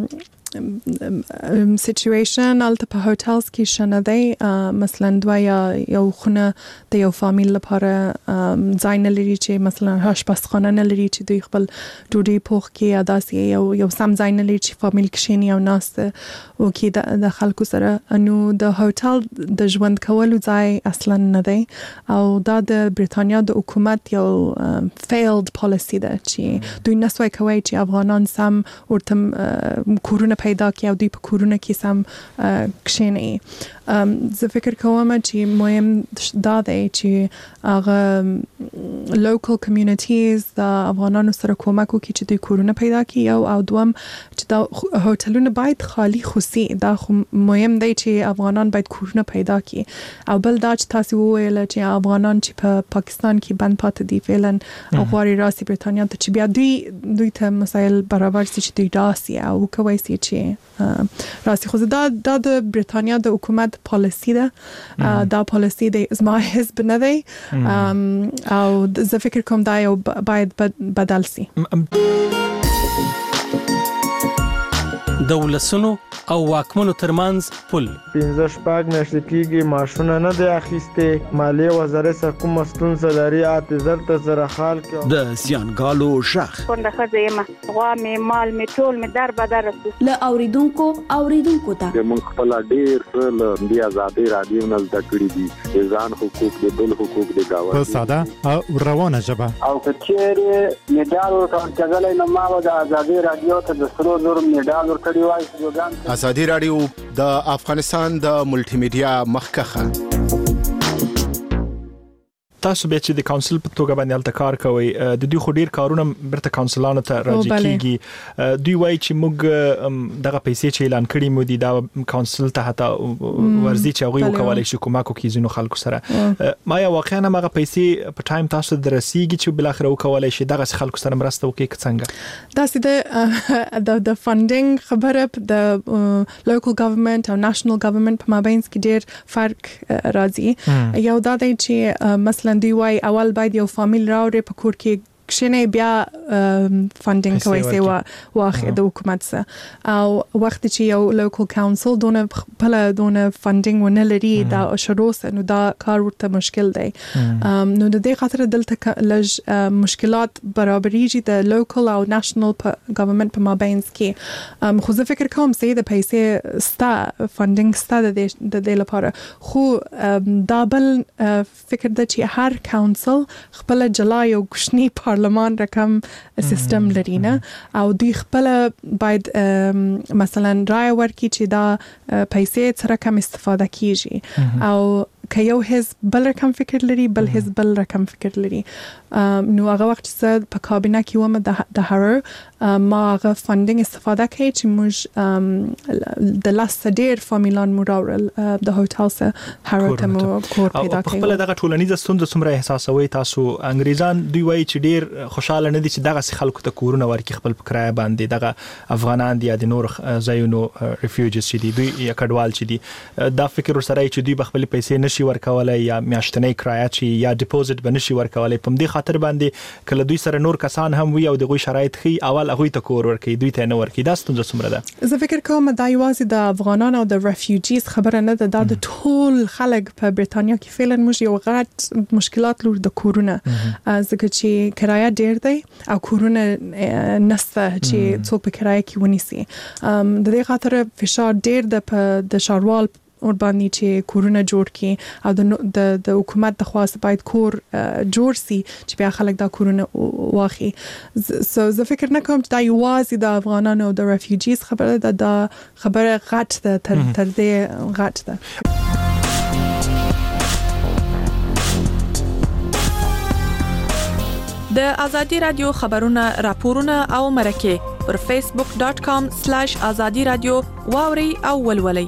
سچویشن البته په هوټلز کې شنه دی مثلا دوه یا یو خونه د یو فامیل لپاره ځای نه لري چې مثلا آشپزخانه نه لري چې دوی خپل ډوډۍ پوخ کړي یا داسې یو سم ځای نه لري چې فامیل کښېني او ناسته وکړي د خلکو سره نو د هوټل د ژوند کولو ځای اصلا نه دی او دا د بریتانیا د حکومت یو failed policy ده چې دوی نسوای کوي چې افغانان سم ورته کورونه پیدا کړي او دوی په کورونه کې سم کښېني زه فکر کوم چې مهم دا دی چې هغه local communities د افغانانو سره کومک وکړي چې دوی کورونه پیدا کړي او دوم چې دا هوټلونه باید خالی خوسي دا خو مهم دی چې افغانان باید کورونه پیدا کړي او بل دا چې تاسو وویل چې افغانان چې په پاکستان کې بند پاتې دي فعلا او غواړي راسي بریتانیا ته چې بیا دوی ته مسایل برابر سي چې دوی راسي او کوي سي چې راسي خو دا د بریتانیا د حکومت پالیسی ده دا پالیسی د زما حزب نه دی او زه فکر کوم دا یو باید بدل سي د ولسونو او واکمنو ترمنځ پل 15 شپږ میاشتې کېږي معاشونه نه دی اخیستې مالیې وزارت څخه کومه ستونزه لري اعتذار ته سره حال کړو د سیانګالو شخ څنګه ښځه یم غوا مې مال مې ټول مې در بدر له اوریدونکو ته موږ خپل ډېر له دې آزادۍ رادیو نه زده کړي دي ځان حقوق د بل حقوق د گاوند په ساده او روانه ژبه او کچېرې میډال ورکړل نو ما د آزادۍ رادیو ته د 300 میډال ورکړی وای آزادی رادیو د افغانستان د ملټي میډیا مخکخه تاسو به چې د کونسل په توګه باندې الته کار کوي د دوی خو ډیر کارونه برته کونسلانو ته راځي کیږي دوی وایي چې موږ دغه پیسې چې اعلان کړي مو دي دا کونسل ته حتی ورزي چې هغه وکولای شي کومک وکړي ځینو خلکو سره ما یا واقعا هغه پیسې په ټایم تاسو درسیږي چې بل اخر وکولای شي دغه خلکو سره مرسته وکړي څنګه دا سیده د فاندینګ خبره د لوکل ګورنمنت او نېشنل ګورنمنت په مابین کې ډیر فرق راځي یو دا دی چې مثلا دی وای اول باید یو فامیل راوړي په کور کې کښینه بیا فاندینګ کوي سي واخد د حکومت سره او وخت چې یو لوکل کونسل دونه فاندینګ ونه لري دا شروع نو دا کار ورته مشکل دی نو د دې خاطر دلته لږ مشکلات برابرېږي د لوکل او نېشنل ګورنمنت په مابین کې خو زه فکر کوم چې د پیسې ستا فاندینګ ستا د دې لپاره خو دا بل فکر د چې هر کونسل خپل جلا یو کوچنی پارلمان رقم سیستم لري نه او دوی خپل باید مثلا رای ورکړي چې دا پیسې سره کم استفاده کیږي او که یو حزب بل رقم فکر لري بل حزب بل رقم فکر لري نو هغه وخت چې په کابینه کې ومه د هر ما هغه فاندینګ استفاده کوي چې موږ د لاس ډیر فامیلان مراورل د هوټل سره هر ته مو کور پیدا کوي خپل دغه ټولنیزه ستونزه څومره احساسوي تاسو انګریزان دوی وایي چې ډیر خوشاله نه دي چې دغه خلکو ته کورونه ورکړي خپل په کرایه باندې دغه افغانان دي د نور ځایونو ریفیوجیز چې دي دوی یا کډوال چې دي دا فکر سره چې دوی خپل پیسې نشي ورکولای یا میاشتنۍ کرایه چې یا ډیپوزټ بنشي ورکولای په دې خاطر باندې کله دوی سره نور کسان هم وي او دغه شرایط خي اول هغه ته کور ورکړي دوی ته نه ورکړي دا ستونزه څومره ده زه فکر کوم دا یوازې د افغانانو او د ریفیوجیز خبره نه ده د ټول خلک په بریتانیا کې فعلا موږ یو غټ مشکلات لور د کورونه ځکه چې کرایه ډیر دی او کورونه نسته چې څوک په کرایه کې ونیسي د دې خاطر فشار ډیر د شاروال اور باندې چې کورونه جوړ کړي او د حکومت د خواست باید کور جوړ سي چې بیا خلک دا کورونه واخلي زه فکر نه کوم چې دا یوازې د افغانانو او د ریفیوجیز خبره ده دا خبره غټ ده تر دې غټ ده د ازادي رادیو خبرونه راپورونه او مرکه پر facebook.com/azadi radio واوري او ولولي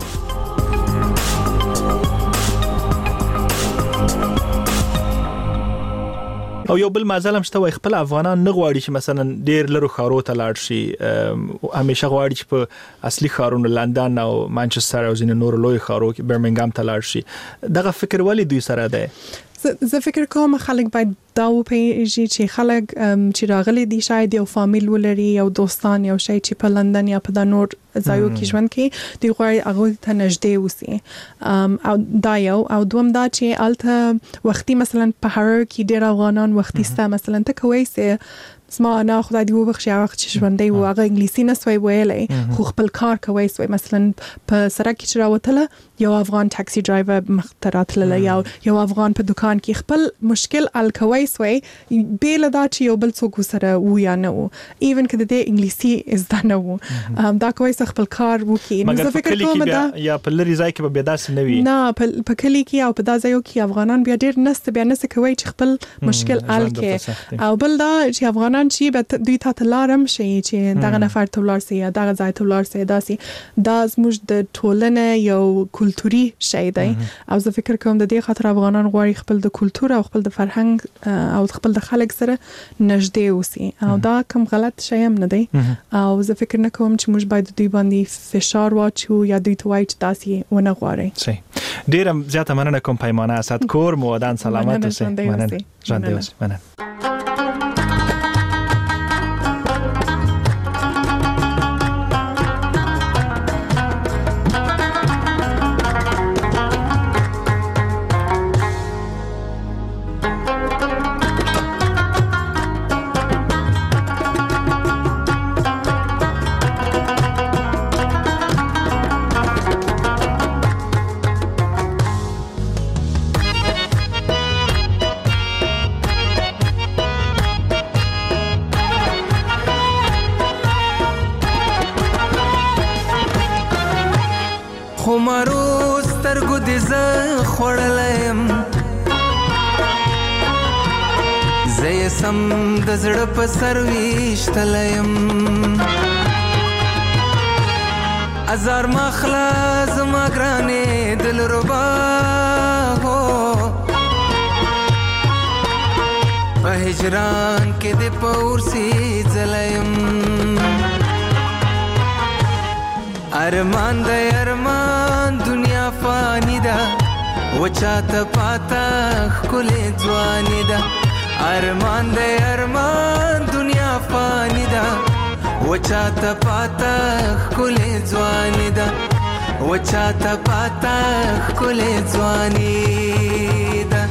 او یو بل مازال هم شته وای خپل افغانان نه غواړي چې مثلا ډیر لرو خارو ته لاړ شي همیشه غواړي چې په اصلي خارونو لندن او منچستر او ځینې نور لوی خارو کې برمنګام ته لاړ شي دغه فکر ولی دوی سره ده زه فکر کوم خلک باید دا وپېژني چې خلک چې راغلي دي شاید یو فامیل ولري یو دوستان یو شی چې په لندن یا په دا نور ځایو کې ژوند کوي دوی غواړي هغوی ته نږدې اوسي او دا یو او دوم دا چې هلته وختي مثلا په هرر کې ډېر افغانان وختي سته مثلا ته کوی سې زما انا خدای دې وبخښي هغه وخت چې ژوندی و هغه انګلیسي نه سوی ویلی خو خپل کار کوی سوی مثلا په سړک کې چې راوتله یو افغان ټاکسي ډرایور مخ ته راتلله یو افغان په دکان کې خپل مشکل حل کوی سوی بېله دا چې یو بل څوک ورسره و یا نه و ایون که د دې انګلیسي زده نه و دا کوی سه خپل کار وکړي نو زه فکر کوم دا یا په لرې ځای کې به بیا داسې نه وي نه په کلي کې او په دا ځایو کې افغانان بیا ډېر نسته بیا نسه کوی چې خپل مشکل حل کړي او بل دا چې افغانان چې دوی ته لارم شي چې دغه نفر ته ولاړ سي یا دغه ځای ته ولاړ سي داسي دا زموږ د ټولنې یو کلتوري شی دی او زه فکر کوم د دې خاطر افغانان غواړي خپل د کلتور او خپل د فرهنګ او خپل د خلک سره نږدې اوسي او دا کوم غلط شی هم نه دی او زه فکر نه کوم چې موږ باید دوی باندې فشار واچو یا دوی ته وایي چې تاسو ونه غواړئ صحیح ډیره زیاته مننه کوم پیمانه اسد کور مو ودان سلامت اوسئ مننه ژوندی اوسئ مننه د زړه په سر ویشتلیم ازار مخلا زما ګرانې دلربا هو په هجران کې د پورسي ځلیم ارمان د ارمان دنیا فانی ده وچاته پاته ښکلې ځواني ده ارمان د ارمان دنیا فانی ده وچاته پاته ښکلې ځواني ده وچاته پاته ښکلې ځواني ده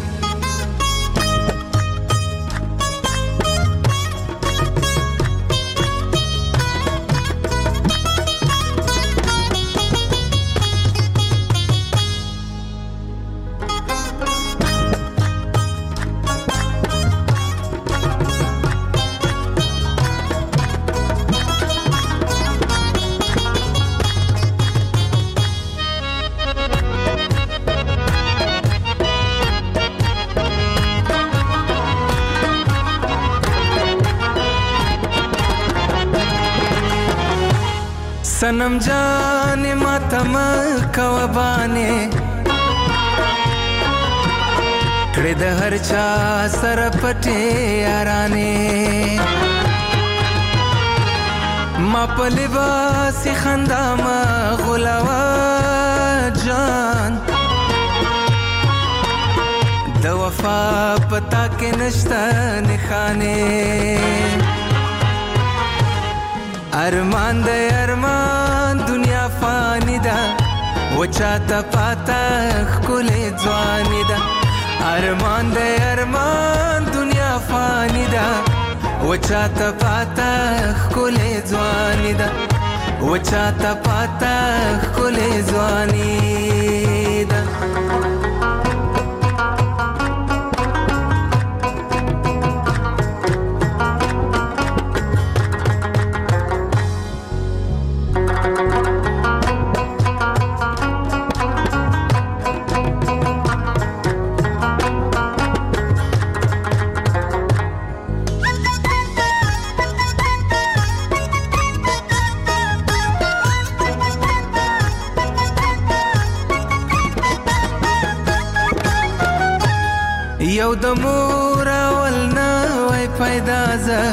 सनम जाने मातम कवबाने कड़े द हर चा सर पटे याराने मा पलिबासी खंदा मा गुलावा जान द वफा पता के नश्ता निखाने ارمان د ارمان دنیا فانی ده وچاته پاته ښکلې ځواني ده ارمان د ارمان دنیا فانی ده وچاته پاته ښکلې ځواني ده وچاته پاته ښکلې ځواني ده یو د مور اول نه وای پیدا زه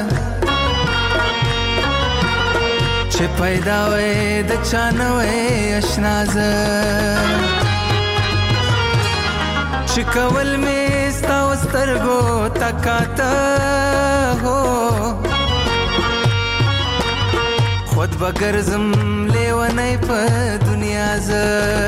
چې پیدا وای د چا نه وای اشنا زه چې کول می ستا سترګو تکاته هو خود بګرزم لیونی په دنیا ز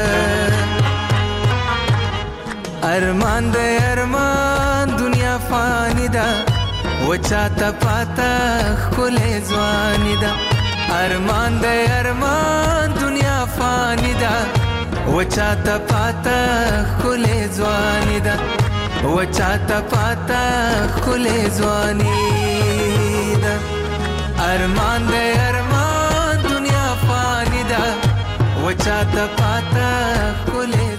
ارمان د ارمان دنیا فانی ده وچاته پاته خله ځواني ده ارمان د ارمان دنیا فانی ده وچاته پاته خله ځواني ده وچاته پاته خله ځواني ده ارمان د ارمان دنیا فانی ده وچاته پاته خله